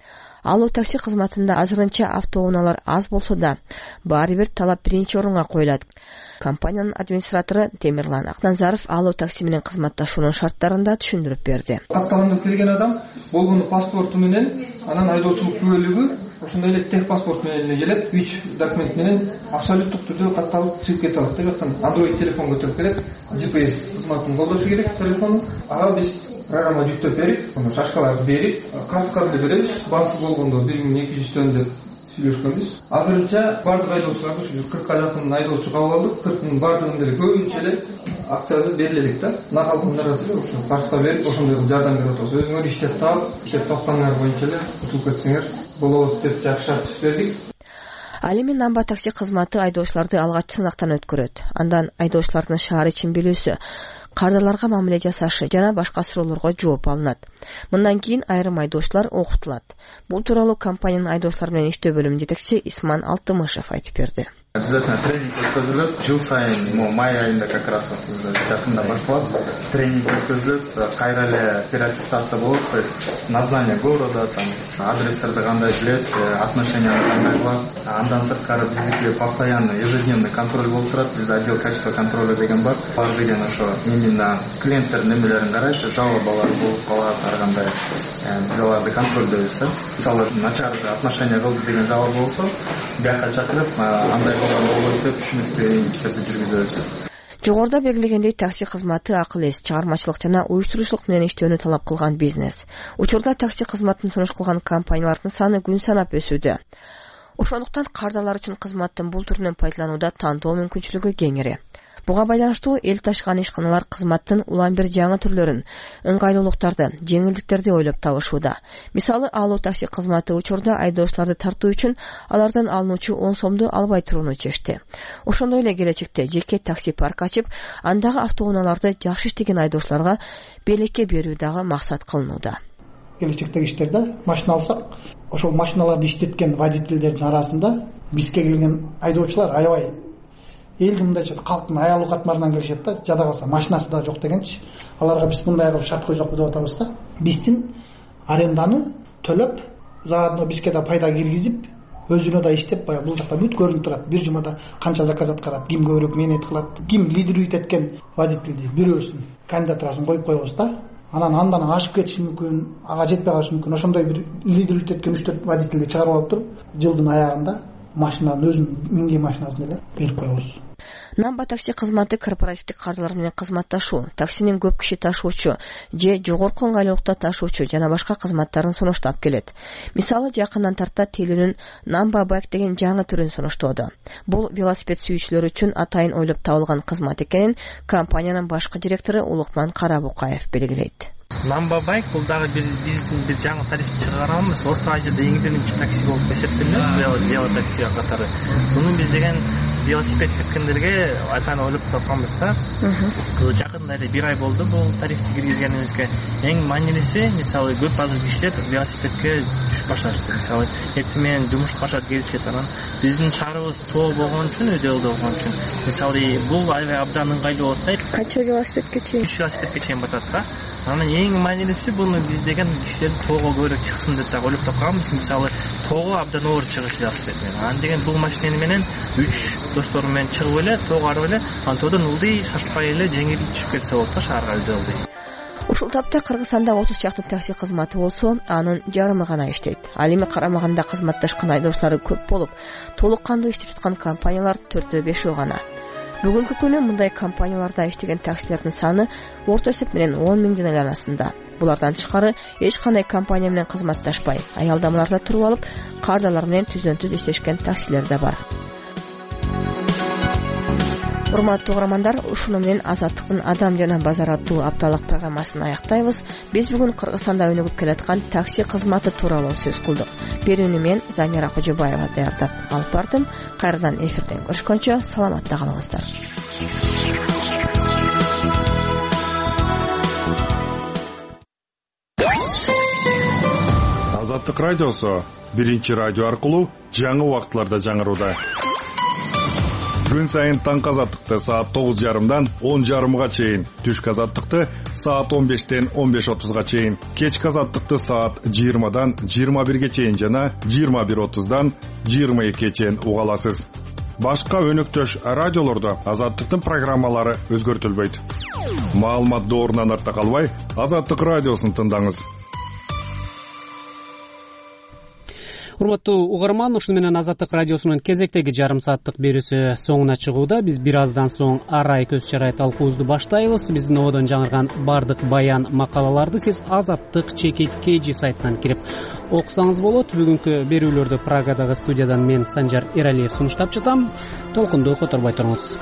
Speaker 15: Алуу такси кызматында азырынча автоунаалар аз болсо да, баары бир талап биринчи орунга коюлат. Компаниянын администратору Темирлан Акназаров алуу такси менен кызматташуунун шарттарында түшүндүрүп берди.
Speaker 17: Катталганда келген адам болгону паспорту менен, анан айдоочулук күбөлүгү, ошондой эле тех паспорт менен келет, 3 документ менен абсолюттук түрдө катталып чыгып кете алат. Жактан Android телефон көтөрүп келет, GPS кызматын колдошу керек телефону. Ага биз программа жүктөп берип, аны шашкаларды берип, картаны беребиз. Баасы болгондо 1200 төн деп сүйлөшкөнбүз. Азырынча бардык айдоочуларды ушу 40ка жакын айдоочу кабыл алдык. 40нын бардыгын деле көбүнчө эле акциясы берилет да. Накалкандарга ушу башка берип, ошондой жардам берип атабыз. Өзүңөр иштеп таап, иштеп токтоңор боюнча эле утуп кетсеңер болот деп жакшы шарт түзүп бердик.
Speaker 15: Ал эми Намба такси кызматы айдоочуларды алгач сынактан өткөрөт. Андан айдоочулардын шаар ичин билүүсү, кардарларга мамиле жасашы жана башка суроолорго жооп алынат. Мындан кийин айрым айдоочулар окутулат. Бул тууралуу компаниянын айдоочулар менен иштөө бөлүмүнүн жетекчиси Исман Алтымышев айтып берди.
Speaker 19: Обязательно тренинг өткөзүлөт. Жыл сайын май айында как раз жакында башталат. Тренинг өткөзүлөт. Кайра эле переаттестация болот. То есть название города, там адрестерди кандай билет, отношенияны кандай кылат. Андан сырткары биздики постоянно ежедневный контроль болуп турат. Бизде отдел качества контроля деген бар. Бар деген ошо именно клиенттердин немелерин карайт, жалобалар болуп калат, ар кандай биз аларды контролдойбуз да. Мисалы начар отношение кылды деген жалоба болсо, бияка чакырып, андай болот деп түшүнүктүү иштерди жүргүзөбүз.
Speaker 15: Жогоруда белгилегендей такси кызматы акыл эс, чыгармачылык жана уюштуруучулук менен иштөөнү талап кылган бизнес. Учурда такси кызматын сунуш кылган компаниялардын саны күн санап өсүүдө. Ошондуктан кардарлар үчүн кызматтын бул түрүнөн пайдаланууда тандоо мүмкүнчүлүгү кеңири. Буга байланыштуу эл ташыган ишканалар кызматтын улам бир жаңы түрлөрүн, ыңгайлуулуктарды, жеңилдиктерди ойлоп табышууда. Мисалы, алуу такси кызматы учурда айдоочуларды тартуу үчүн алардан алынуучу 10 сомду албай турууну чечти. Ошондой эле келечекте жеке такси парк ачып, андагы автоунааларды жакшы иштеген айдоочуларга белекке берүү дагы максат кылынууда.
Speaker 16: Келечектеги иштерде машина алсак, ошол машиналарды иштеткен водительдердин арасында бизге келген айдоочулар аябай элди мындайча калктын аялуу катмарынан келишет да, жада калса машинасы да жок дегенчи. Аларга биз мындай кылып шарт койсок деп атабыз да. Биздин аренданы төлөп, заодно бизге да пайда киргизип, өзүнө да иштеп, баягы бул жакта бүт көрүнүп турат. Бир жумада канча заказ аткарат, ким көбүрөөк менет кылат, ким лидерлик эткен водительди бирөөсүн кандидатурасын коюп коебуз да. Андан ашып кетиши мүмкүн, ага жетпей калышы мүмкүн. Ошондой бир лидерлик эткен 3-4 водительди чыгарып алып туруп, жылдын аягында машинанын өзүнүн минген машинасын эле берип коебуз.
Speaker 15: Намба такси кызматы корпоративдик кардалар менен кызматташуу, таксинин көп киши ташуучу же жогорку ыңгайлуулукта ташуучу жана башка кызматтарын сунуштап келет. Мисалы, жакындан тарта Телүнүн Намба Байк деген жаңы түрүн сунуштоодо. Бул велосипед сүйүүчүлөр үчүн атайын ойлоп табылган кызмат экенин компаниянын башкы директору Улукман Карабукаев белгилейт.
Speaker 4: Намба Байк бул дагы биздин бир жаңы тариф чыгарамыз. Орто Азияда эң биринчи такси болуп эсептелет, велотакси катары. Муну биз деген велосипед тепкендерге атайын ойлоп тапканбыз да. Жакында эле 1 ай болду бул тарифти киргизгенибизге. Эң маанилиси, мисалы, көп азыр кишилер велосипедке түшүп башташты. Мисалы, эртең менен жумушка башат келишет, анан биздин шаарыбыз тоо болгон үчүн, өйдө болгон үчүн, мисалы, бул аябай абдан ыңгайлуу болот да.
Speaker 15: Канча велосипедке чейин?
Speaker 4: 3 велосипедке чейин батат да. Анан эң маанилиси буну биз деген кишилер тоого көбүрөөк чыксын деп ойлоп тапканбыз. Мисалы, тоого абдан оор чыгыш велосипед менен. Анан деген бул машина менен 3 достору менен чыгып эле, тоого барып эле, анан тоодон ылдый шашпай эле жеңил түшүп кетсе болот да, шаарга ылдый.
Speaker 15: Ушул тапта Кыргызстанда 30 чакты такси кызматы болсо, анын жарымы гана иштейт. Ал эми карамагында кызматташкан айдоочулары көп болуп, толук кандуу иштеп жаткан компаниялар 4-5 гана. Бүгүнкү күнү мындай компанияларда иштеген таксилердин саны орто эсеп менен 10 миңден айланасында. Булардан тышкары эч кандай компания менен кызматташпай, аялдамаларда туруп алып, кардалар менен түздөн-түз иштешкен таксилер да бар. Урматтуу угармандар, ушуну менен Азаттыктын Адам жана базар аттуу апталык программасын аяктайбыз. Биз бүгүн Кыргызстанда өнүгүп келаткан такси кызматы тууралуу сөз кылдык. Берүүнү мен Замира Кожобаева даярдап алып бардым. Кайрадан эфирден көрүшкөнчө саламатта калыңыздар.
Speaker 20: Азаттык радиосу биринчи радио аркылуу жаңы убакытларда жаңырууда. күн сайын таңкы азаттыкты саат 9:30 10:30 чейин, түшкү азаттыкты саат 15-тен 15:30 чейин, кечки азаттыкты саат 20-дан 21-ге чейин жана 21:30-дан 22-ге чейин уга аласыз. Башка өнөктөш радиолордо азаттыктын программалары өзгөртүлбөйт. Маалымат доорунан артта калбай, Азаттык радиосун тыңдаңыз.
Speaker 1: Урматтуу угарман, ушуну менен Азаттык радиосунун кезектеги жарым сааттык берүүсү соңуна чыгууда. Биз бир аздан соң арай көз чарай талкуубузду баштайбыз. Биздин ободон жаңырган бардык баян макалаларды сиз Азаттык ЧК сайтынан кирип окусаңыз болот. Бүгүнкү берүүлөрдү Прагадагы студиядан мен Санжар Эралиев сунуштап жатам. Толкунду которбой туруңуз.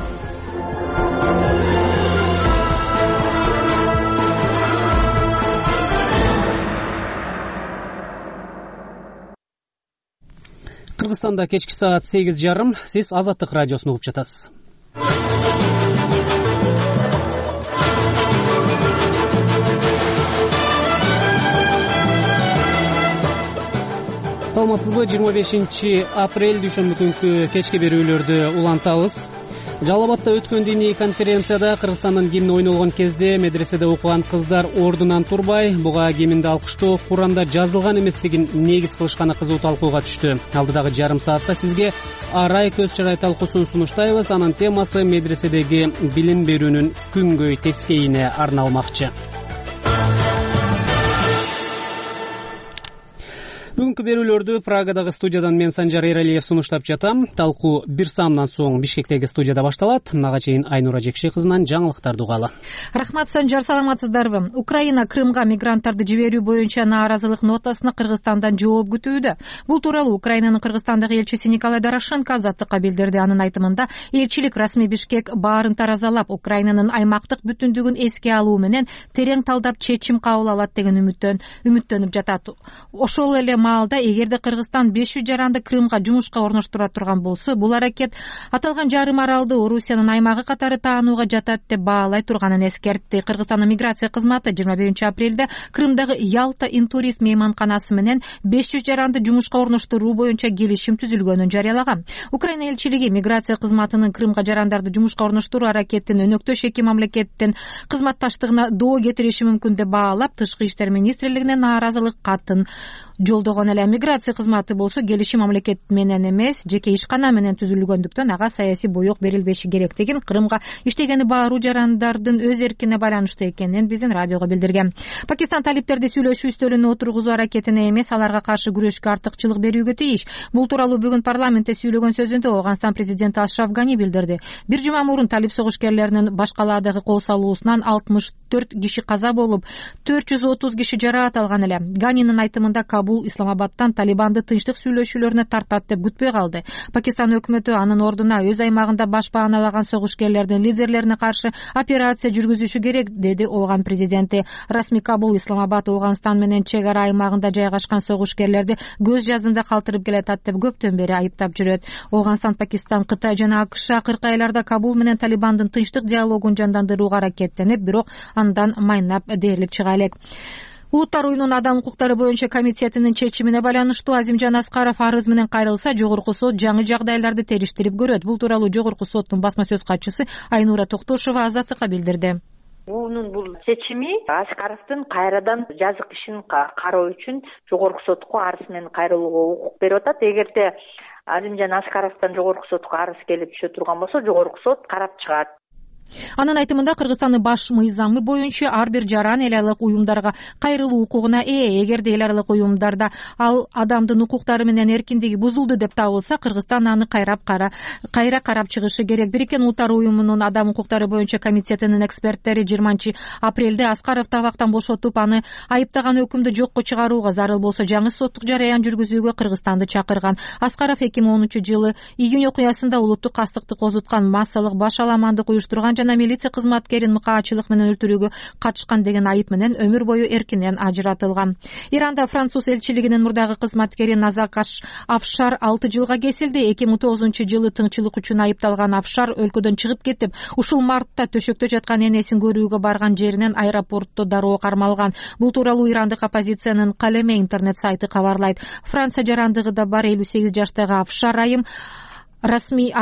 Speaker 1: Кыргызстанда кечки саат 8:30. Сиз Азаттык радиосун угуп жатасыз. Саламатсызбы? 25 апрель дүйшөмбү күнкү кечки берүүлөрдү улантабыз. Жалал Абадта өткөн диний конференцияда Кыргызстандын гимни ойнолгон кезде медреседе окуган кыздар ордунан турбай, буга гимнди алкыштоо Куранда жазылган эместигин негиз кылышканы кызуу талкууга түштү. Алдыдагы жарым саатта сизге арай көз чарай талкуусун сунуштайбыз. Анын темасы медреседеги билим берүүнүн күнгөй тескейине арналмакчы. Бүгүнкү берүүлөрдү Прагадагы студиядан мен Санжар Эралиев сунуштап жатам. Талкуу бир саамдан соң Бишкектеги студияда башталат. Мага чейин Айнура Жекше кызынан жаңылыктарды угалы.
Speaker 5: Рахмат, Санжар, саламатсыздарбы? Украина Крымга мигранттарды жиберүү боюнча нааразылык нотасына Кыргызстандан жооп күтүүдө. Бул тууралуу Украинанын Кыргызстандагы элчиси Николай Дорошенко Азаттыкка билдирди. Анын айтымында, элчилик расмий Бишкек баарын таразалап, Украинанын аймактык бүтүндүгүн эске алуу менен терең талдап чечим кабыл алат деген үмүттөнүп жатат. Ошол эле маалда эгерде Кыргызстан 500 жаранды Крымга жумушка орноштура турган болсо, бул аракет аталган жарым аралды Орусиянын аймагы катары таанууга жатат деп баалай турганын эскертти. Кыргызстандын миграция кызматы 21 апрелде Крымдагы Ялта Интурист мейманканасы менен 500 жаранды жумушка орноштуруу боюнча келишим түзүлгөнүн жарыялаган. Украина элчилиги миграция кызматынын Крымга жарандарды жумушка орноштуруу аракетин өнөктөш эки мамлекеттин кызматташтыгына доо кетириши мүмкүн деп баалап, Тышкы иштер министрлигине нааразылык катын жолдогон эле. Миграция кызматы болсо келишим мамлекет менен эмес, жеке ишкана менен түзүлгөндүктөн ага саясий боек берилбеши керектигин, Крымга иштегени бааруу жарандардын өз эркине байланыштуу экенин биздин радиого билдирген. Пакистан талиптерди сүйлөшүү үстөлүнө отургузуу аракетине эмес, аларга каршы күрөшкө артыкчылык берүүгө тийиш. Бул тууралуу бүгүн парламентте сүйлөгөн сөзүндө Афганистан президенти Ашраф Гани билдирди. Бир жума мурун талип согушкерлеринин башкалаадагы кол салуусунан 64 киши каза болуп, 430 киши жараат алган эле. Ганинин айтымында Кабул Исламабадтан Талибанды тынчтык сүйлөшүүлөрүнө тартат деп күтпөй калды. Пакистан өкмөтү анын ордуна өз аймагында баш бааналаган согушкерлердин лидерлерине каршы операция жүргүзүшү керек, деди Ооган президенти. Расмий Кабул Исламабад Ооганстан менен чек ара аймагында жайгашкан согушкерлерди көз жаздымда калтырып келатат деп көптөн бери айыптап жүрөт. Ооганстан, Пакистан, Кытай жана АКШ акыркы айларда Кабул менен Талибандын тынчтык диалогун жандандырууга аракеттенип, бирок андан майнап дээрлик чыга элек. Улуттар уюмунун адам укуктары боюнча комитетинин чечимине байланыштуу Азимжан Аскаров арыз менен кайрылса, жогорку сот жаңы жагдайларды териштирип көрөт. Бул тууралуу жогорку соттун басма сөз катчысы Айнура Токтошова Азаттыкка билдирди.
Speaker 21: Мунун бул чечими Аскаровдун кайрадан жазык ишин кароо үчүн жогорку сотко арыз менен кайрылууга укук берип атат. Эгерде Азимжан Аскаровдон жогорку сотко арыз келип түшө турган болсо, жогорку сот карап чыгат.
Speaker 5: Анын айтымында Кыргызстандын баш мыйзамы боюнча ар бир жаран эл аралык уюмдарга кайрылуу укугуна ээ. Эгерде эл аралык уюмдарда ал адамдын укуктары менен эркиндиги бузулду деп табылса, Кыргызстан аны кайра карап чыгышы керек. Бириккен Улуттар уюмунун адам укуктары боюнча комитетинин эксперттери 20 апрелде Аскаров табактан бошотуп, аны айыптаган өкүмдү жокко чыгарууга, зарыл болсо жаңы соттук жараян жүргүзүүгө Кыргызстанды чакырган. Аскаров 2010 жылы июнь окуясында улуттук кастыкты козуткан, массалык баш аламандык уюштурган жана милиция кызматкерин мыкаачылык менен өлтүрүүгө катышкан деген айып менен өмүр бою эркинен ажыратылган. Иранда француз элчилигинин мурдагы кызматкери Назакаш Афшар 6 жылга кесилди. 2009 жылы тыңчылык үчүн айыпталган Афшар өлкөдөн чыгып кетип, ушул мартта төшөктө жаткан энесин көрүүгө барган жеринен аэропортто дароо кармалган. Бул тууралуу ирандык оппозициянын Калеме интернет сайты кабарлайт. Франция жарандыгы да бар 58 жаштагы Афшар айым расмий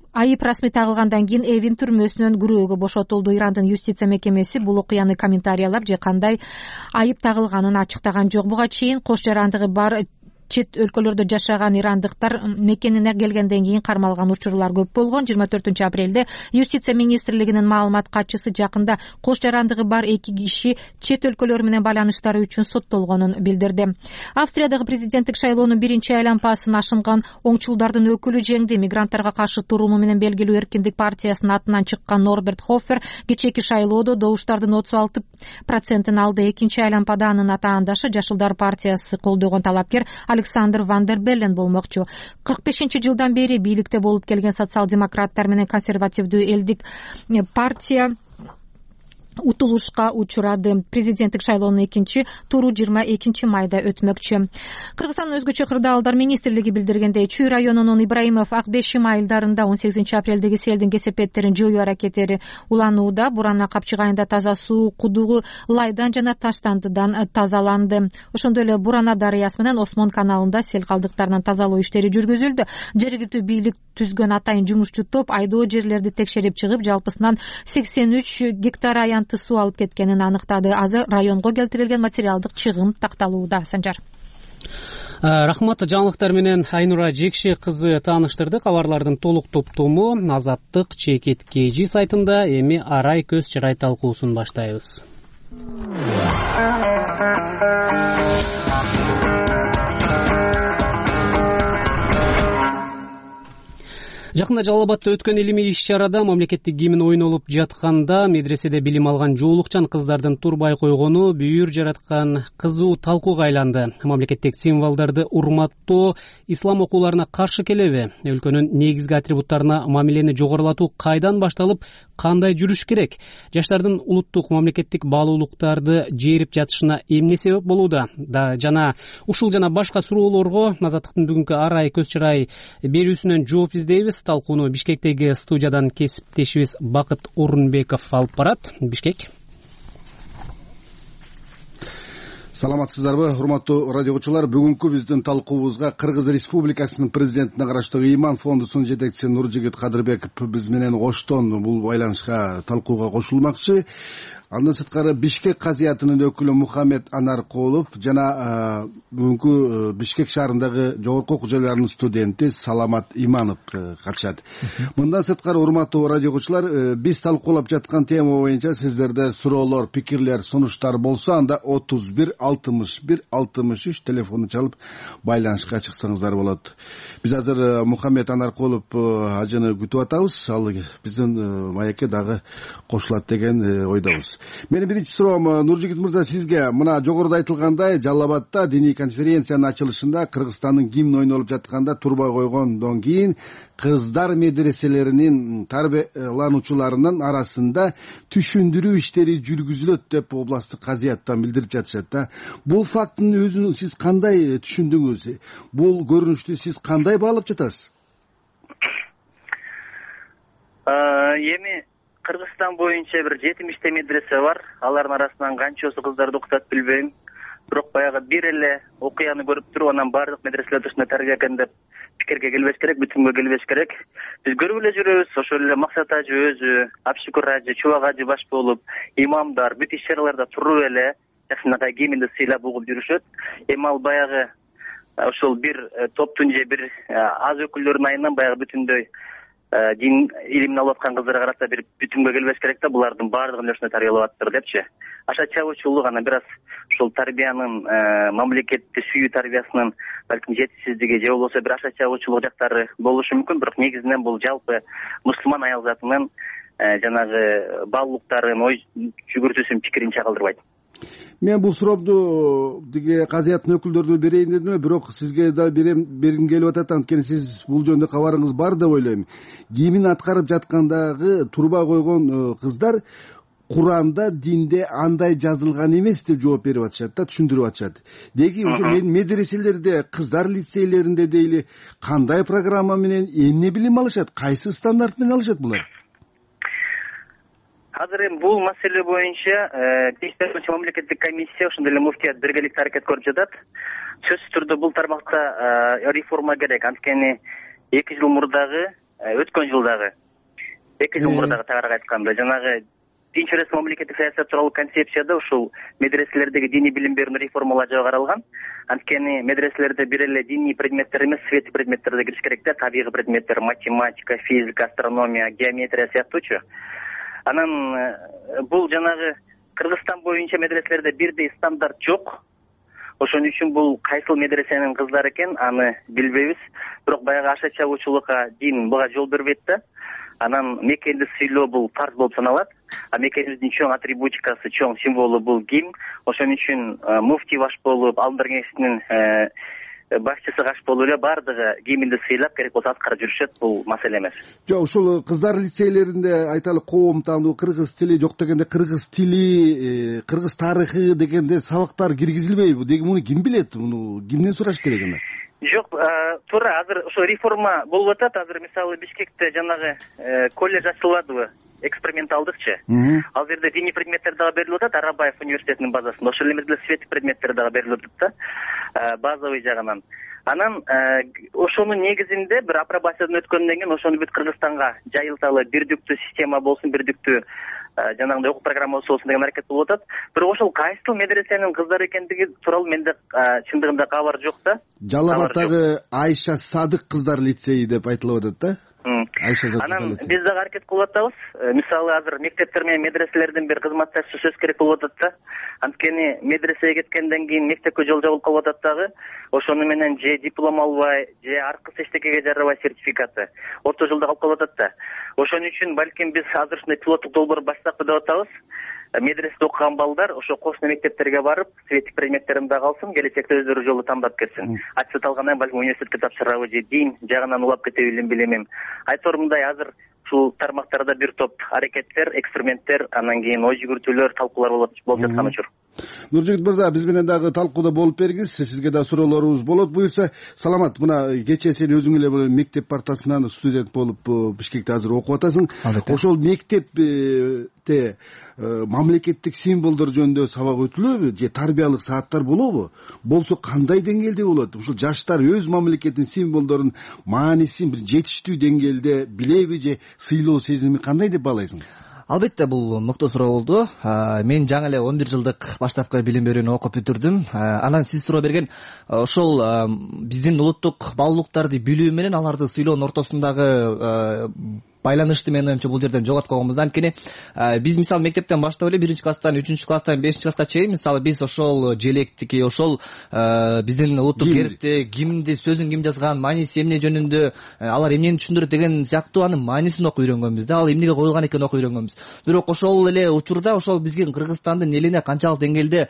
Speaker 5: айып расмий тагылгандан кийин Эвин түрмөсүнөн күрөөгө бошотулду. Ирандын юстиция мекемеси бул окуяны комментариялап же кандай айып тагылганын ачыктаган жок. Буга чейин кош жарандыгы бар чет өлкөлөрдө жашаган ирандыктар мекенине келгенден кийин кармалган учурлар көп болгон. 24 апрелде юстиция министрлигинин маалымат катчысы жакында кош жарандыгы бар 2 киши чет өлкөлөр менен байланыштары үчүн соттолгонун билдирди. Австриядагы президенттик шайлоонун биринчи айлампасын ашынган оңчулдардын өкүлү жеңди. Мигранттарга каршы туруму менен белгилүү Эркиндик партиясынын атынан чыккан Норберт Хоффер кечээки шайлоодо добуштардын 36% алды. Экинчи айлампада анын атаандашы Жашылдар партиясы колдогон талапкер Александр Ван дер Беллен болмокчу. 45-жылдан бери бийликте болуп келген социал-демократтар менен консервативдүү элдик партия утулушка учурады. Президенттик шайлоонун экинчи туру 22 майда өтмөкчү. Кыргызстандын өзгөчө кырдаалдар министрлиги билдиргендей, Чүй районунун Ибраимов Ак Бешим айылдарында 18 апрелдеги селдин кесепеттерин жоюу аракеттери уланууда. Бурана Капчык айында таза суу кудугу лайдан жана таштандыдан тазаланды. Ошондой эле Бурана дарыясы менен Осмон каналында сел калдыктарынан тазалоо иштери жүргүзүлдү. Жергиликтүү бийлик түзгөн атайын жумушчу топ айдоо жерлерди текшерип чыгып, жалпысынан 83 гектар аянты суу алып кеткенин аныктады. Азыр районго келтирилген материалдык чыгым такталууда. Санжар.
Speaker 1: Рахмат. Жаңылыктар менен Айнура Жекши кызы тааныштырды. Кабарлардын толук топтому Азаттык Чекет KG сайтында. Эми арай көз чырай талкуусун баштайбыз. Жакында Жалал Абадта өткөн илимий иш-чарада мамлекеттик гимн ойнолуп жатканда медреседе билим алган жоолукчан кыздардын турбай койгону бүйүр жараткан кызуу талкууга айланды. Мамлекеттик символдорду урматтоо ислам окууларына каршы келеби? Өлкөнүн негизги атрибуттарына мамилени жогорулатуу кайдан башталып, кандай жүрүш керек? Жаштардын улуттук мамлекеттик баалуулуктарды жээрип жатышына эмне себеп болууда? Жана ушул жана башка суроолорго Азаттыктын бүгүнкү арай көз чырай берүүсүнөн жооп издейбиз. Талкууну Бишкектеги студиядан кесиптешибиз Бакыт Орунбеков алып барат. Бишкек.
Speaker 7: Саламатсыздарбы, урматтуу радио угуучулар. Бүгүнкү биздин талкуубузга Кыргыз Республикасынын президентине караштуу Иман фондусунун жетекчиси Нуржигит Кадырбеков биз менен оштон бул байланышка талкууга кошулмакчы. Андан сырткары Бишкек казиятынын өкүлү Мухаммед Анаркулов жана бүгүнкү Бишкек шаарындагы жогорку окуу жайларынын студенти Саламат Иманов катышат. Мындан сырткары урматтуу радио угуучулар, биз талкуулап жаткан тема боюнча сиздерде суроолор, пикирлер, сунуштар болсо, анда 31 61 63 телефону чалып байланышка чыксаңыздар болот. Биз азыр Мухаммед Анаркулов ажыны күтүп атабыз. Ал биздин маекке дагы кошулат деген ойдобуз. Менин биринчи суроом Нуржигит мырза сизге. Мына жогоруда айтылгандай, Жалал Абадта диний конференциянын ачылышында Кыргызстандын гимн ойнолуп жатканда турбай койгондон кийин кыздар медреселеринин тарбиялануучуларынын арасында түшүндүрүү иштери жүргүзүлөт деп областтык казыяттан билдирип жатышат да. Бул фактын өзүн сиз кандай түшүндүңүз? Бул көрүнүштү сиз кандай баалап жатасыз?
Speaker 22: Эми Кыргызстан боюнча бир 70 медресе бар. Алардын арасынан канчасы кыздарды окутат билбейм. Бирок баягы бир эле окуяны көрүп туруп, анан бардык медреселер ушундай тарбия экен деп пикирге келбеш керек, бүтүнгө келбеш керек. Биз көрүп эле жүрөбүз, ошол эле Максат ажы өзү, Абшүкүр ажы, Чубак ажы баш болуп, имамдар бүт иш-чараларда туруп эле жакшынакай гимнди сыйлап угуп жүрүшөт. Эми ал баягы ошол бир топтун же бир аз өкүлдөрүнүн айынан баягы бүтүндөй дин илимин алып аткан кыздарга карата бир бүтүнгө келбеш керек да, булардын баардыгын эле ушундай тарбиялап атыптыр депчи. Аша чабуучулук анан бир аз ушул тарбиянын мамлекетти сүйүү тарбиясынын балким жетишсиздиги же болбосо бир аша чабуучулук жактары болушу мүмкүн, бирок негизинен бул жалпы мусулман аял затынын жанагы баалуулуктарын, ой жүгүртүүсүн, пикирин чагылдырбайт.
Speaker 7: Мен бул суроону диге казыяттын өкүлдөрүнө берейин дедим, бирок сизге да бергим келип атат, анткени сиз бул жөнүндө кабарыңыз бар деп ойлойм. Гимн аткарып жаткандагы турбай койгон кыздар Куранда, динде андай жазылган эмес деп жооп берип атышат да, түшүндүрүп атышат. Деги ушу медреселерде, кыздар лицейлеринде дейли кандай программа менен эмне билим алышат, кайсы стандарт менен алышат булар?
Speaker 22: Азыр эми бул маселе боюнча мамлекеттик комиссия, ошондой эле муфтият биргеликте аракет көрүп жатат. Сөзсүз түрдө бул тармакта реформа керек. Анткени 2 жыл мурдагы өткөн жылдагы 2 жыл мурдагы тагыраак айтканда жанагы дин чөйрөсү мамлекеттик саясат тууралуу концепцияда ушул медреселердеги диний билим берүүнү реформалоо каралган. Анткени медреселерде бир эле диний предметтер эмес, светский предметтер да кириш керек да, табигый предметтер, математика, физика, астрономия, геометрия сыяктуучу. Анан бул жанагы Кыргызстан боюнча медреселерде бирдей стандарт жок. Ошон үчүн бул кайсыл медресенин кыздары экен, аны билбейбиз. Бирок баягы аша чабуучулукка дин буга жол бербейт да. Анан мекенди сыйлоо бул фарз болуп саналат. А мекенибиздин чоң атрибутикасы, чоң символу бул гимн. Ошон үчүн муфтий баш болуп, Алымдар кеңешинин башчысы каш болуп эле бардыгы гимнди сыйлап, керек болсо аткарып жүрүшөт. Бул маселе эмес.
Speaker 7: Жок, ушул кыздар лицейлеринде айталы коом таануу, кыргыз тили жок дегенде, кыргыз тили, кыргыз тарыхы дегенде сабактар киргизилбейби? Деги муну ким билет? Муну кимден сураш керек эми?
Speaker 22: Жок, туура азыр ошо реформа болуп атат. Азыр мисалы Бишкекте жанагы колледж ачылбадыбы? Эксперименталдыкчы. Ал жерде диний предметтер дагы берилип атат, Арабаев университетинин базасында. Ошол эле светский предметтер дагы берилип атат да, базовый жагынан. Анан ошонун негизинде бир апробациядан өткөндөн кийин ошону бүт Кыргызстанга жайылталы, бирдиктүү система болсун, бирдиктүү жанагындай окуу программасы болсун деген аракет болуп атат. Бирок ошол кайсыл медресенин кыздары экендиги тууралуу менде чындыгында кабар жок да.
Speaker 7: Жалал Абаддагы Айша Садык кыздар лицейи деп айтылып атат да.
Speaker 22: Анан биз дагы аракет кылып атабыз. Мисалы азыр мектептер менен медреселердин бир кызматташы сөз керек болуп атат да. Анткени медресеге кеткенден кийин мектепке жол жабылып калып атат дагы. Ошону менен же диплом албай, же аркысы эчтекеге жарабай сертификаты орто жолдо калып калып атат да. Ошон үчүн балким биз азыр ушундай пилоттук долбоор баштаппы деп атабыз. Медреседе окуган балдар ошо кошуна мектептерге барып, светский предметтерин дагы алсын, келечекте өздөрү жолу тандап кетсин. Аттестат алгандан балким университетке тапшырабы же дин жагынан улап кетеби билбейм. Айтоорумдай азыр ушул тармактарда бир топ аракеттер, эксперименттер, анан кийин ой жүгүртүүлөр, талкуулар болуп жаткан учур.
Speaker 7: Нуржигит мырза, биз менен дагы талкууда болуп бергиз. Сизге да суроолорубуз болот. Буюрса, саламат. Мына кечээ сен өзүң эле мектеп партасынан студент болуп Бишкекте азыр окуп атасың. Ошол мектепте мамлекеттик символдор жөнүндө сабак өтүлөбү же тарбиялык сааттар болобу? Болсо кандай деңгээлде болот? Ушул жаштар өз мамлекетинин символдорун маанисин бир жетиштүү деңгээлде билеби же сыйлоо сезими кандай деп баалайсың?
Speaker 6: Албетте, бул мыкты суроо болду. Мен жаңы эле 11 жылдык баштапкы билим берүүнү окуп бүтүрдүм. Анан сиз суроо берген ошол биздин улуттук баалуулуктарды билүү менен аларды сыйлоонун ортосундагы байланышты менин оюмча бул жерден жоготкуп койгонбуз. Анткени биз мисалы мектептен баштап эле 1-класстан 3-класстан 5-класска чейин мисалы биз ошол желектики, ошол биздин улуттук гербти, гимнди, сөзүн ким жазган, мааниси эмне жөнүндө, алар эмнени түшүндүрөт деген сыяктуу анын маанисин окуп үйрөнгөнбүз да. Ал эмнеге коюлган экенин окуп үйрөнгөнбүз. Бирок ошол эле учурда ошол биздин Кыргызстандын элине канчалык деңгээлде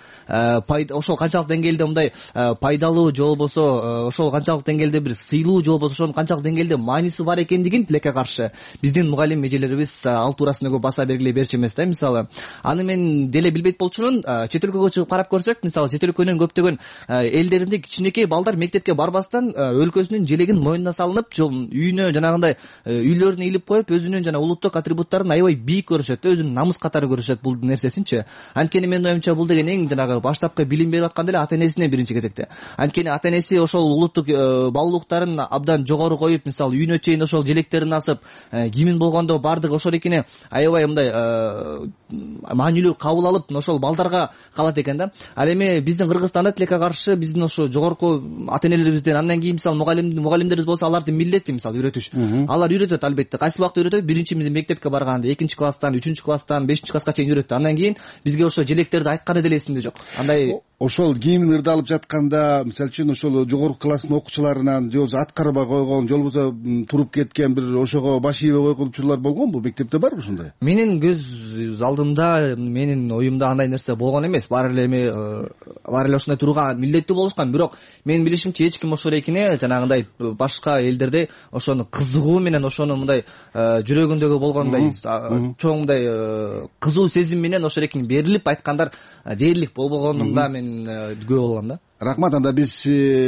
Speaker 6: мындай пайдалуу же болбосо ошол канчалык деңгээлде бир сыйлуу же болбосо ошонун канчалык деңгээлде мааниси бар экендигин тилекке каршы биздин мугалим эжелерибиз ал туурасында көп баса бергиле берчү эмес да. Мисалы аны мен деле билбейт болчумун. Чет өлкөгө чыгып карап көрсөк, мисалы чет өлкөнүн көптөгөн элдеринде кичинекей балдар мектепке барбастан өлкөсүнүн желегин мойнуна салынып, үйүнө жанагындай үйлөрүнө илип коюп, өзүнүн жана улуттук атрибуттарын аябай бийик көрүшөт да, өзүнүн намыс катары көрүшөт бул нерсесинчи. Анткени менин оюмча бул деген эң жанагы баштапкы билим берип атканда эле ата энесине биринчи кетет. Анткени ата энеси ошол улуттук баалуулуктарын абдан жогору коюп, мисалы үйүнө чейин ошол желектерин асып, гимн болгондо бардыгы ошол экени аябай мындай маанилүү кабыл алып, ошол балдарга калат экен да. Ал эми биздин Кыргызстанда тилекке каршы биздин ошо жогорку ата энелерибизден, андан кийин мисалы мугалимдерибиз болсо алардын милдети мисалы үйрөтүш. Алар үйрөтөт албетте. Кайсы убакта үйрөтөт? Биринчи мектепке барганда, 2-класстан, 3-класстан, 5-класска чейин үйрөттү. Андан кийин бизге ошо желектерди айтканы деле эсимде жок. Андай
Speaker 7: ошол гимн ырдалып жатканда, мисалы үчүн ошол жогорку класстын окуучуларынан же болбосо аткарбай койгон, же болбосо туруп кеткен бир ошого баш ийбей койгон учурлар болгонбу? Мектепте барбы ушундай?
Speaker 6: Менин көз алдымда, менин оюмда андай нерсе болгон эмес. Баары эле ушундай турууга милдеттүү болушкан. Бирок менин билишимче эч ким ошол экине жанагындай башка элдерде ошону кызыгуу менен, ошону мындай жүрөгүндөгү болгондой чоң мындай кызуу сезим менен ошол экини берилип айткандар дээрлик болбогонунда мен күбө болом да.
Speaker 7: Рахмат. Анда биз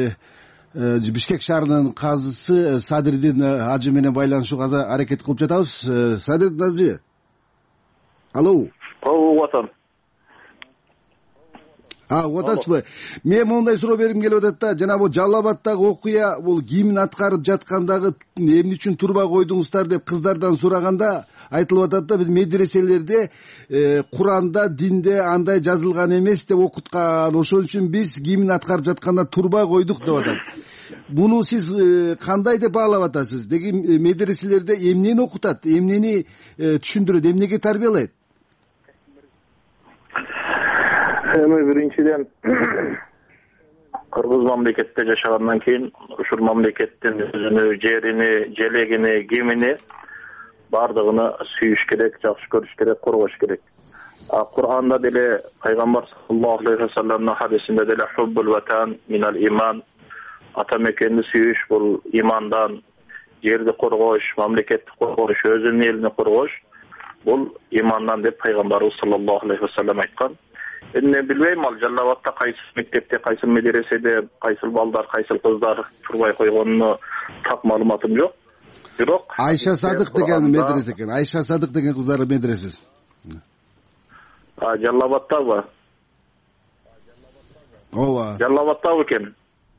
Speaker 7: Бишкек шаарынын казысы Садырдин ажы менен байланышууга аракет кылып жатабыз. Садырдин ажы. Алло.
Speaker 2: Угуп атам.
Speaker 7: угуп атасызбы? Мен мондай суроо бергим келип атат да, жана бул Жалал Абаддагы окуя, бул гимн аткарып жаткандагы эмне үчүн турба койдуңуздар деп кыздардан сураганда айтылып атат да, биз медреселерде Куранда, динде андай жазылган эмес деп окуткан, ошол үчүн биз гимн аткарып жатканда турба койдук деп атат. Буну сиз кандай деп баалап атасыз? Деги медреселерде эмнени окутат, эмнени түшүндүрөт, эмнеге тарбиялайт?
Speaker 2: Эми биринчиден кыргыз мамлекетте жашагандан кийин ушул мамлекеттин өзүнү, жерини, желегини, гимини бардыгыны сүйүш керек, жакшы көрүш керек, коргош керек. Кур'анда деле пайгамбар саллаллаху алейхи ва салламдын хадисинде деле хуббул ватан минал иман, ата мекенди сүйүш бул имандан, жерди коргош, мамлекетти коргош, өзүнүн элини коргош бул имандан деп пайгамбарыбыз саллаллаху алейхи ва саллам айткан. Мен билбейм, ал Жалал Абадта кайсы мектепте, кайсы медреседе, кайсы балдар, кайсы кыздар турбай койгонуна так маалыматым жок. Бирок
Speaker 7: Айша Садык деген медресе экен. Айша Садык деген кыздардын медресеси.
Speaker 2: Жалал Абадтабы?
Speaker 7: Ооба.
Speaker 2: Жалал Абадтабы экен.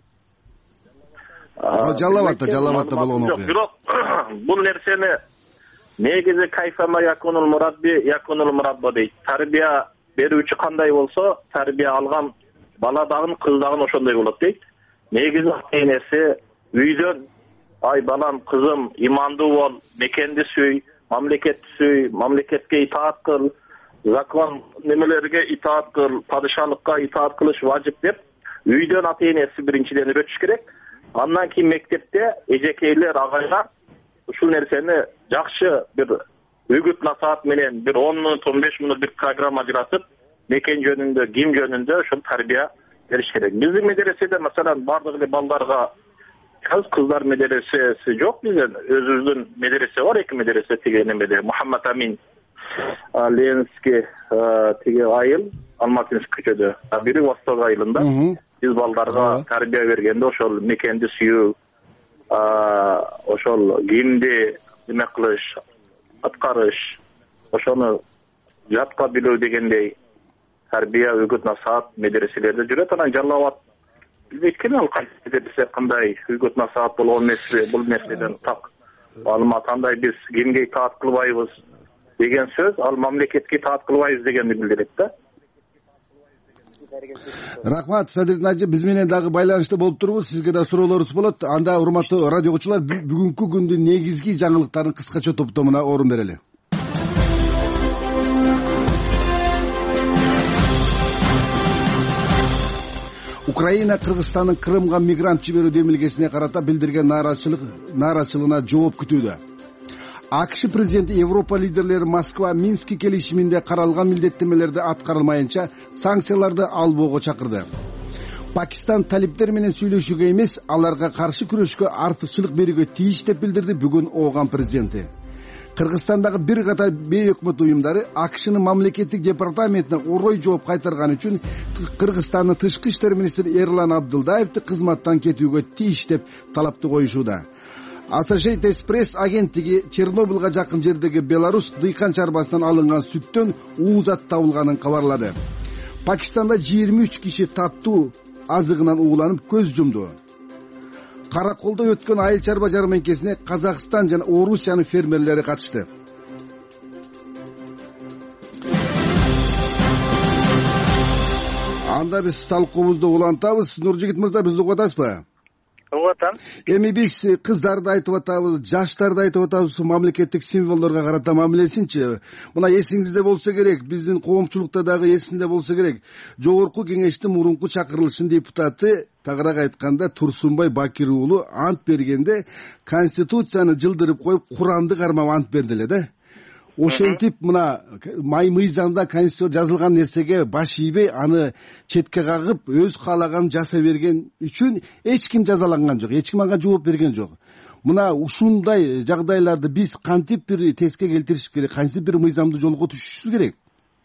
Speaker 7: Жалал Абадта болгон окуя.
Speaker 2: Бирок бул нерсени негизи кайфама якунул мурабба дейт. Тарбия берүүчү кандай болсо, тарбия алган бала дагы, кыз дагы ошондой болот дейт. Негизи ата-энеси үйдөн ай балам, кызым, имандуу бол, мекенди сүй, мамлекетти сүй, мамлекетке итаат кыл, закон немелерге итаат кыл, падышалыкка итаат кылыш важип деп үйдөн ата-энеси биринчиден үйрөтүш керек. Андан кийин мектепте эжекейлер, агайлар ушул нерсени жакшы бир үгүт насаат менен бир 10 мүнөт, 15 мүнөт бир программа ажыратып, мекен жөнүндө, гим жөнүндө ошол тарбия бериш керек. Биздин медреседе маселен бардык эле балдарга кыздар медресеси жок, биздин өзүбүздүн медресе бар, эки медресе тиги немеде, Мухаммад Амин Ленинский тиги айыл, Алматинский көчөдө, бири Восток айылында. Биз балдарга тарбия бергенде ошол мекенди сүйүү, ошол гимди неме кылыш, аткарыш, ошону жатка билүү дегендей тарбия, үгүт насаат медреселерде жүрөт. Анан Жалал Абад билбейт ал кайсы медресе кандай үгүт насаат болгон нерсе, бул нерседен так маалымат. Андай биз кимге итаат кылбайбыз деген сөз, ал мамлекетке итаат кылбайбыз дегенди билдирет да.
Speaker 7: Рахмат, Садырдин ажы, биз менен дагы байланышта болуп турбуз. Сизге да суроолорубуз болот. Анда урматтуу радио угуучулар, бүгүнкү күндүн негизги жаңылыктарын кыскача топтомуна орун берели. Украина Кыргызстандын Крымга мигрант жиберүү демилгесине карата билдирген нааразычылыгына жооп күтүүдө. АКШ президенти Европа лидерлери Москва Минск келишиминде каралган милдеттенмелерди аткарылмайынча санкцияларды албоого чакырды. Пакистан талиптер менен сүйлөшүүгө эмес, аларга каршы күрөшкө артыкчылык берүүгө тийиш деп билдирди бүгүн Ооган президенти. Кыргызстандагы бир катар бейөкмөт уюмдары АКШнын мамлекеттик департаментине орой жооп кайтарган үчүн Кыргызстандын тышкы иштер министри Эрлан Абдылдаевди кызматтан кетүүгө тийиш деп талапты коюшууда. Associated Press агенттиги Чернобылга жакын жердеги Беларусь дыйкан чарбасынан алынган сүттөн уузат табылганын кабарлады. Пакистанда 23 киши таттуу азыгынан ууланып көз жумду. Караколдо өткөн айыл чарба жарманкесине Казакстан жана Орусиянын фермерлери катышты. Анда биз талкуубузду улантабыз. Нуржигит мырза, бизди угуп атасызбы?
Speaker 22: Угатам.
Speaker 7: Эми биз кыздарды айтып атабыз, жаштарды айтып атабыз, мамлекеттик символдорго карата мамилесинчи. Мына эсиңизде болсо керек, биздин коомчулукта дагы эсинде болсо керек. Жогорку кеңештин мурунку чакырылышынын депутаты, тагыраак айтканда Турсунбай Бакир уулу ант бергенде конституцияны жылдырып коюп, Куранды кармап ант берди эле да. Ошентип мына мыйзамда конституция жазылган нерсеге баш ийбей, аны четке кагып, өз каалаганын жасай берген үчүн эч ким жазаланган жок, эч ким ага жооп берген жок. Мына ушундай жагдайларды биз кантип бир теске келтириш керек, кантип бир мыйзамды жолго түшүрүшүбүз керек?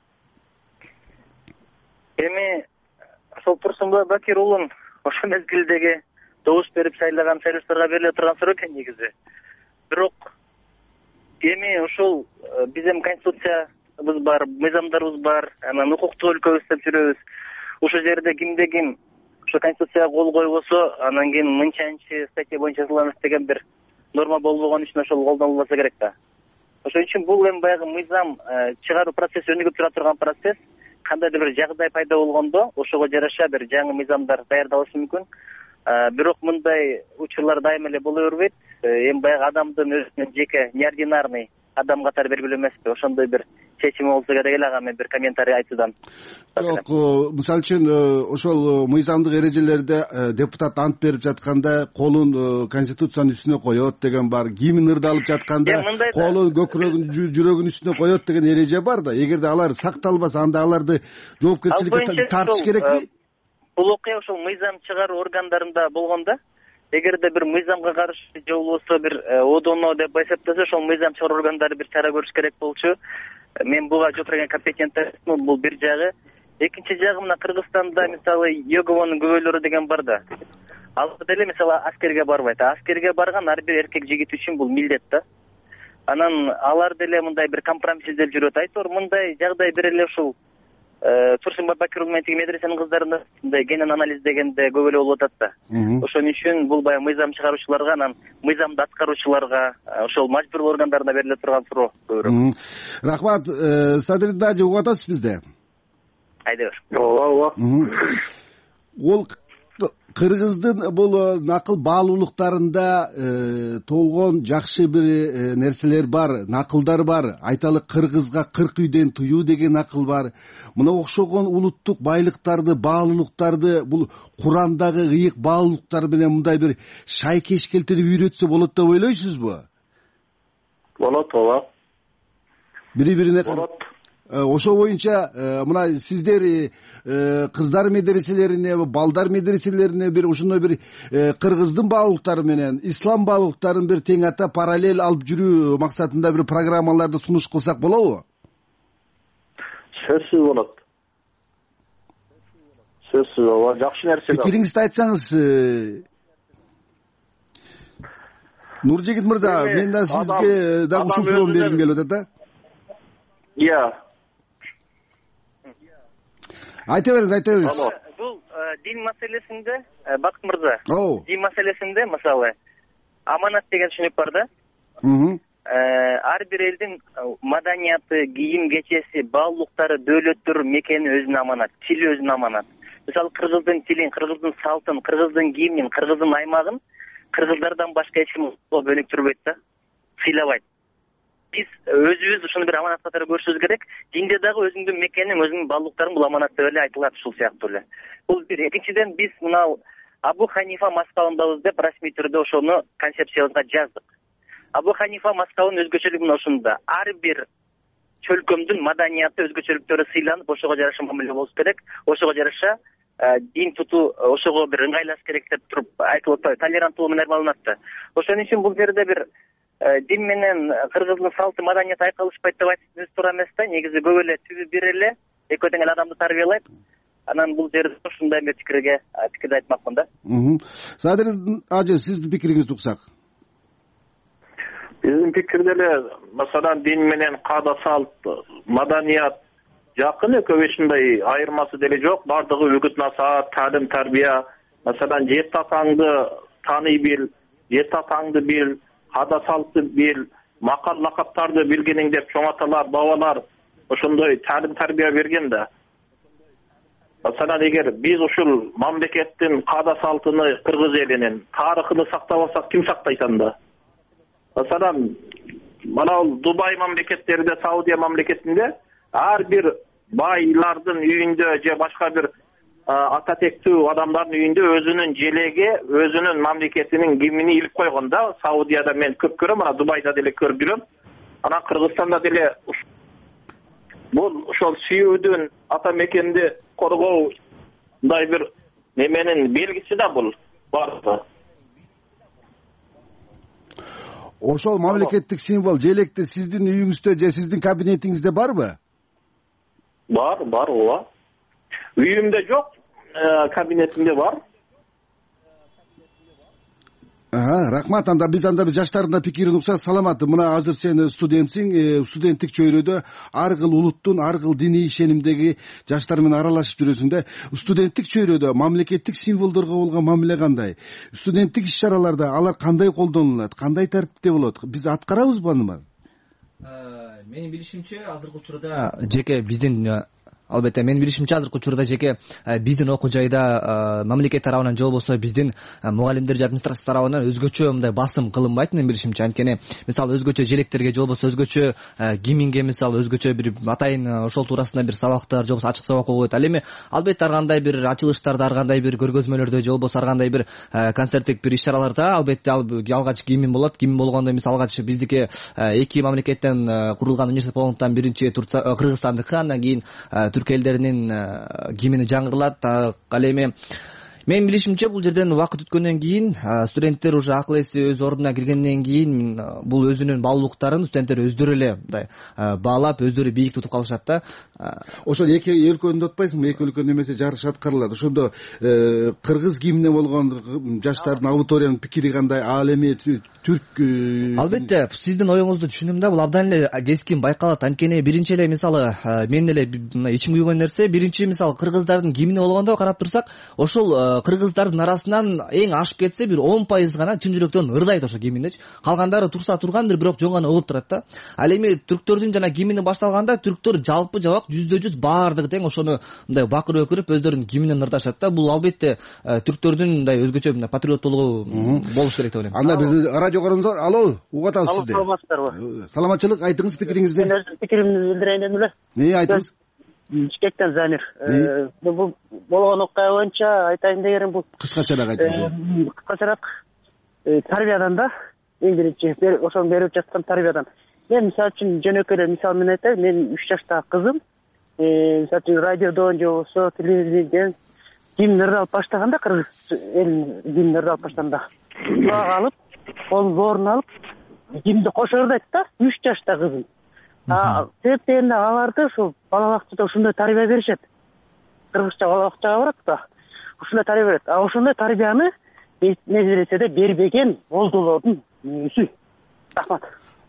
Speaker 22: Эми ошол Турсунбай Бакир уулун ошо мезгилдеги добуш берип сайлаган сайлаштарга бериле турган суроо экен негизи. Бирок эми ушул биздин конституциябыз бар, мыйзамдарыбыз бар, анан укуктук өлкөбүз деп жүрөбүз. ушул жерде кимде ким ошо конституцияга кол койбосо анан кийин мынчанчы статья боюнча жазылабыз деген бир норма болбогон үчүн ошол колдонулбаса керек да. Ошон үчүн бул эми баягы мыйзам чыгаруу процесси өнүгүп тура турган процесс. Кандайдыр бир жагдай пайда болгондо ошого жараша бир жаңы мыйзамдар даярдалышы мүмкүн. Бирок мындай учурлар дайыма эле боло бербейт. Эми баягы адамдын өзүнүн жеке неординарный адам катары белгилүү эмеспи. Ошондой бир чечими болсо керек эле. Ага мен бир комментарий айтуудан.
Speaker 7: Жок, мисалы үчүн ошол мыйзамдык эрежелерде депутат ант берип жатканда колун конституциянын үстүнө коет деген бар. Кийимин ырдалып жатканда колун көкүрөгүн жүрөгүнүн үстүнө коет деген эреже бар да. Эгерде алар сакталбаса, анда аларды жоопкерчиликке тартыш керекпи?
Speaker 22: Бул окуя ошол мыйзам чыгаруу органдарында болгон да. Эгерде бир мыйзамга каршы же болбосо бир одоно деп эсептесе, ошол мыйзам чыгаруу органдары бир чара көрүш керек болчу. Мен буга жок деген компетенттүү, бул бир жагы. Экинчи жагы мына Кыргызстанда мисалы Йогованын күбөлөрү деген бар да. Ал деле мисалы аскерге барбайт. Аскерге барган ар бир эркек жигит үчүн бул милдет да. Анан алар деле мындай бир компромисс издеп жүрөт. Айтор мындай жагдай бир эле ушул Турсунбай Бакир уулу менен тиги медресенин кыздарында мындай генен анализ дегенде көп эле болуп атат да. Ошон үчүн бул баягы мыйзам чыгаруучуларга, анан мыйзамды аткаруучуларга, ошол мажбурлуу органдарына бериле турган суроо көбүрөөк.
Speaker 7: Рахмат. Садырдажы угуп атасыз бизде?
Speaker 22: Айда бер.
Speaker 2: Ооба.
Speaker 7: Ол Кыргыздын бул накыл баалуулуктарында толгон жакшы бир нерселер бар, накылдар бар. Айталы кыргызга 40 үйдөн тыюу деген накыл бар. Мына окшогон улуттук байлыктарды, баалуулуктарды бул Курандагы ыйык баалуулуктар менен мындай бир шайкеш келтирип үйрөтсө болот деп ойлойсузбу?
Speaker 2: Болот, ооба.
Speaker 7: Бири-бирине ошо боюнча мына сиздер кыздар медреселерине, балдар медреселерине бир ошондой бир кыргыздын баалуулуктары менен ислам баалуулуктарын бир тең ата параллель алып жүрүү максатында бир программаларды сунуш кылсак болобу?
Speaker 2: Сөзсүз болот. Сөзсүз ооба, жакшы нерсе.
Speaker 7: Пикириңизди айтсаңыз. Нуржигит мырза, мен да сизге дагы ушул суроону бергим келип атат да.
Speaker 2: Иә.
Speaker 7: Айта бериңиз.
Speaker 22: Бул дин маселесинде, Бакыт мырза, дин маселесинде мисалы аманат деген түшүнүк бар да. Ар бир элдин маданияты, кийим кечеси, баалуулуктары, дөөлөттөр мекени өзүнө аманат, тили өзүнө аманат. Мисалы кыргыздын тилин, кыргыздын салтын, кыргыздын кийимин, кыргыздын аймагын кыргыздардан башка эч ким өнүктүрбөйт да, сыйлабайт. Биз өзүбүз ушуну бир аманат катары көрүшүбүз керек. Динде дагы өзүңдүн мекениң, өзүңдүн баалуулуктарың бул аманат деп эле айтылат ушул сыяктуу эле. Бул бир. Экинчиден биз мына Абу Ханифа мазхабындабыз деп расмий түрдө ошону концепциябызга жаздык. Абу Ханифа мазхабынын өзгөчөлүгү мына ушунда. Ар бир чөлкөмдүн маданияты, өзгөчөлүктөрү сыйланып, ошого жараша мамиле болуш керек. Ошого жараша дин тутуу ошого бир ыңгайлаш керек деп туруп айтылып атпайбы? Толеранттуулук менен алынат да. Ошон үчүн бул жерде бир дин менен кыргыздын салты, маданияты айкалышпайт деп айтып туура эмес да. Негизи көп эле түбү бир эле, экөө тең эле адамды тарбиялайт. Анан бул жерде ушундай бир пикирди айтмакмын да.
Speaker 7: Садыр ажы, сиздин пикириңизди уксак.
Speaker 2: Биздин пикирде эле, маселен дин менен каада салт, маданият жакын, экөө ушундай айырмасы деле жок. Бардыгы үгүт насаат, таалим, тарбия. Маселен жет атаңды тааный бил, жет атаңды бил, каада салтты бил, макал лакаптарды билгениң деп чоң аталар, бабалар ошондой таалим, тарбия берген да. Маселен эгер биз ушул мамлекеттин каада салтыны, кыргыз элинин тарыхын сактабасак, ким сактайт анда? Маселен мына Дубай мамлекеттеринде, Саудия мамлекетинде ар бир байлардын үйүндө же башка бир ата тектүү адамдардын үйүндө өзүнүн желеге, өзүнүн мамлекетинин кийимини илип койгон да. Саудияда мен көп көрөм, ана Дубайда деле көрүп жүрөм. Анан Кыргызстанда деле бул ошол сүйүүдүн, ата мекенди коргоо мындай бир неменин белгиси да бул бар.
Speaker 7: Ошол мамлекеттик символ желекте сиздин үйүңүздө же сиздин кабинетиңизде барбы?
Speaker 2: Бар, ооба. Үйүмдө жок, кабинетимде бар.
Speaker 7: Рахмат. Анда биз бир жаштардын пикирин уксак. Саламат, мына азыр сен студентсиң, студенттик чөйрөдө ар кыл улуттун, ар кыл диний ишенимдеги жаштар менен аралашып жүрөсүң да. Студенттик чөйрөдө мамлекеттик символдорго болгон мамиле кандай? Студенттик иш-чараларда алар кандай колдонулат, кандай тартипте болот? Биз аткарабызбы аны?
Speaker 3: Менин билишимче азыркы учурда жеке биздин албетте менин билишимче азыркы учурда жеке биздин окуу жайда мамлекет тарабынан же болбосо биздин мугалимдер же администрация тарабынан өзгөчө мындай басым кылынбайт менин билишимче. Анткени мисалы өзгөчө желектерге же болбосо өзгөчө гимнге мисалы өзгөчө бир атайын ошол туурасында бир сабактар же болбосо ачык сабак койгойт. Ал эми албетте ар кандай бир ачылыштарда, ар кандай бир көргөзмөлөрдө же болбосо ар кандай бир концерттик бир иш-чараларда албетте алгач гимн болот. Гимн болгондо мисалы алгач биздики эки мамлекеттен курулган университет болгондуктан биринчи Кыргызстандыкы, андан кийин түрк элдеринин гимни жаңырылат. Ал эми менин билишимче бул жерден убакыт өткөндөн кийин студенттер уже акыл эси өз ордуна киргенден кийин бул өзүнүн баалуулуктарын студенттер өздөрү эле мындай баалап, өздөрү бийик тутуп калышат да.
Speaker 7: Ошол эки өлкөнү атпайсыңбы? Эки өлкө немесе жарыш аткарылат. Ошондо кыргыз гимни болгон жаштардын, аудиториянын пикири кандай? Ал эми түрк?
Speaker 3: Албетте сиздин оюңузду түшүнөм да, бул абдан эле кескин байкалат. Анткени биринчи эле мисалы мен эле ичим күйгөн нерсе, биринчи мисалы кыргыздардын гимни болгондо карап турсак, ошол кыргыздардын арасынан эң ашып кетсе бир 10% гана чын жүрөктөн ырдайт ошо гимндечи. Калгандары турса тургандыр, бирок жөн гана угуп турат да. Ал эми түрктөрдүн жана гимни башталганда түрктөр жалпы жабак 100% баардыгы тең ошону мындай бакырып өкүрүп өздөрүнүн гимнин ырдашат да. Бул албетте түрктөрдүн мындай өзгөчө мындай патриоттуулугу болуш керек деп ойлойм.
Speaker 7: Анда биздин радио көрүмүз бар. Алло, угуп атабыз сизди.
Speaker 9: Саламатсыздарбы?
Speaker 7: Саламатчылык, айтыңыз пикириңизди.
Speaker 9: Мен өз пикиримди билдирейин дедим эле.
Speaker 7: Эмне айтыңыз?
Speaker 9: Бишкектен Замир. Бул болгон окуя боюнча айтайын дегеним бул
Speaker 7: кыскачараак айтыңыз.
Speaker 9: Кыскачараак тарбиядан да, эң биринчи ошону берип жаткан тарбиядан. Мен мисалы үчүн жөнөкөй эле мисал менен айтайын. Менин 3 жаштагы кызым мисалы үчүн радиодон же болбосо телевидениеден гимн ырдалып баштаганда, кыргыз элинин гимн ырдалып баштаганда кулак алып, колун боорун алып гимнди кошо ырдайт да, 3 жаштагы кызым. Себептен аларды ушул бала бакчада ушундай тарбия беришет. Кыргызча бала бакчага барат да, ушундай тарбия берет. Ошондой тарбияны медреседе бербеген болдулордун мүнөзү. Рахмат.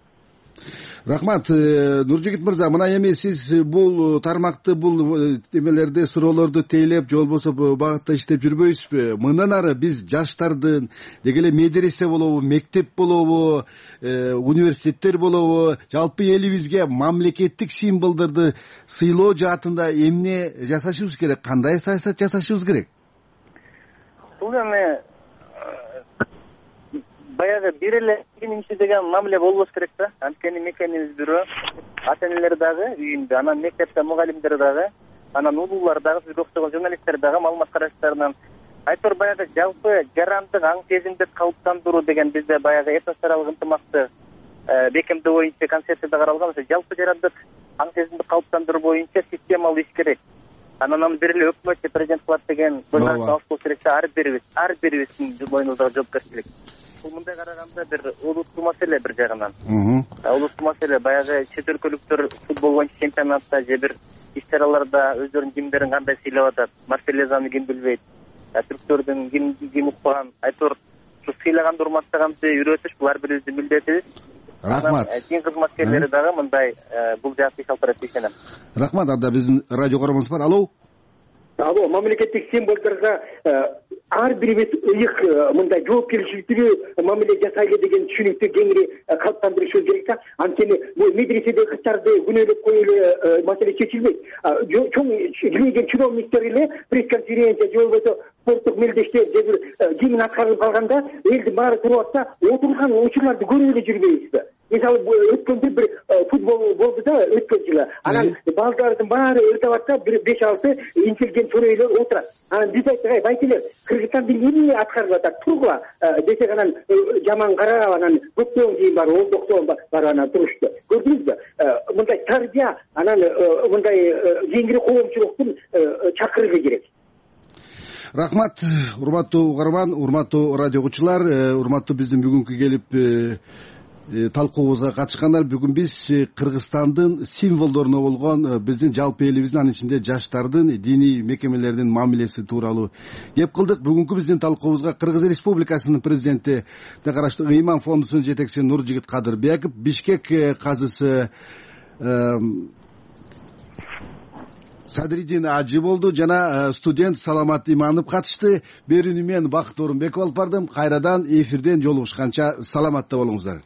Speaker 7: Рахмат, Нуржигит мырза, мына эми сиз бул тармакты, бул эмелерди, суроолорду тейлеп, же болбосо багытта иштеп жүрбөйсүзбү? Мындан ары биз жаштардын деги эле медресе болобу, мектеп болобу, университеттер болобу, жалпы элибизге мамлекеттик символдорду сыйлоо жаатында эмне жасашыбыз керек? Кандай саясат жасашыбыз керек?
Speaker 22: Бул эми баягы бир эле биринчи деген мамиле болбош керек да. Анткени мекенибиз бирөө, ата энелер дагы үйүндө, анан мектепте мугалимдер дагы, анан улуулар дагы, сизге окшогон журналисттер дагы маалымат караштарынан айтор баягы жалпы жарандык аң сезимди калыптандыруу деген бизде баягы этнос аралык ынтымакты бекемдөө боюнча концепцияда каралган. Жалпы жарандык аң сезимди калыптандыруу боюнча системалуу иш керек. Анан бир эле өкмөт же президент кылат деген көзкараш болуш керек да. Ар бирибиздин мойнубуздагы жоопкерчилик. Бул мындай караганда бир улуттуу маселе бир жагынан. Улуттуу маселе баягы чет өлкөлүктөр футбол боюнча чемпионатта же бир иш-чараларда өздөрүнүн гимндерин кандай сыйлап атат. Марселезаны ким билбейт. Түрктөрдүн ким укпаган, айтор ушу сыйлаганды урматтаганды үйрөтүш бул ар бирибиздин милдетибиз.
Speaker 7: Рахмат.
Speaker 9: Дин кызматкерлери дагы мындай бул жаатта иш алып барат деп ишенем.
Speaker 7: Рахмат. Анда биздин радио көрүмүз бар. Алло.
Speaker 9: Алло, мамлекеттик символдорго ар бирибиз ыйык мындай жоопкерчиликтүү мамиле жасайлы деген түшүнүктү кеңири калыптандырышыбыз керек да. Анткени бул медреседеги кыздарды күнөөлөп коюу маселе чечилбейт. Чоң кийген чиновниктер эле пресс-конференция же болбосо спорттук мелдештер же бир гимн аткарылып калганда элдин баары туруп атса, отурган учурларды көрүп эле жүрбөйбүзбү? Мисалы өткөн бир футбол болду да өткөн жылы. Анан балдардын баары ырдап атса, бир 5-6 интелген чорөйлөр отурат. Анан биз айттык, байкелер, Кыргызстандын эмне аткарылып атат, тургула десек, анан жаман карап, анан көптөн кийин бар, олдоктон бар анан турушты. Көрдүңүзбү? Мындай тарбия, анан мындай кеңири коомчулуктун чакырыгы керек.
Speaker 7: Рахмат, урматтуу угарман, урматтуу радио угуучулар, урматтуу биздин бүгүнкү келип талкуубузга катышкандар. Бүгүн биз Кыргызстандын символдоруна болгон биздин жалпы элибиздин, анын ичинде жаштардын диний мекемелердин мамилеси тууралуу кеп кылдык. Бүгүнкү биздин талкуубузга Кыргыз Республикасынын президенти караштуу Ыйман фондусунун жетекчиси Нуржигит Кадырбеков, Бишкек казысы Садридин Ажы болду жана студент Саламат Иманов катышты. Берүүнү мен Бакыт Орунбеков алып бардым. Кайрадан эфирден жолугушканча саламатта болуңуздар.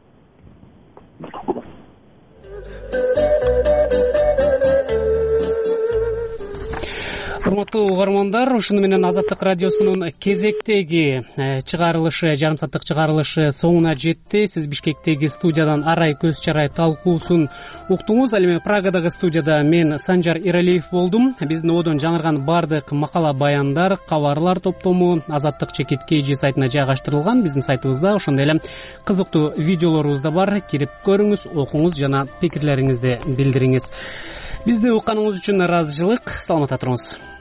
Speaker 1: Урматтуу угармандар, ушуну менен Азаттык радиосунун кезектеги чыгарылышы, жарым сааттык чыгарылышы соңуна жетти. Сиз Бишкектеги студиядан арай көз чарай талкуусун уктуңуз. Ал эми Прагадагы студияда мен Санжар Иралиев болдум. Биздин одон жаңырган бардык макала баяндар, кабарлар топтому Азаттык /KG сайтына жайгаштырылган. Биздин сайтыбызда ошондой эле кызыктуу видеолорубуз да бар. Кирип көрүңүз, окуңуз жана пикирлериңизди билдириңиз. Бизди укканыңыз үчүн ыраазычылык. Саламатта туруңуз.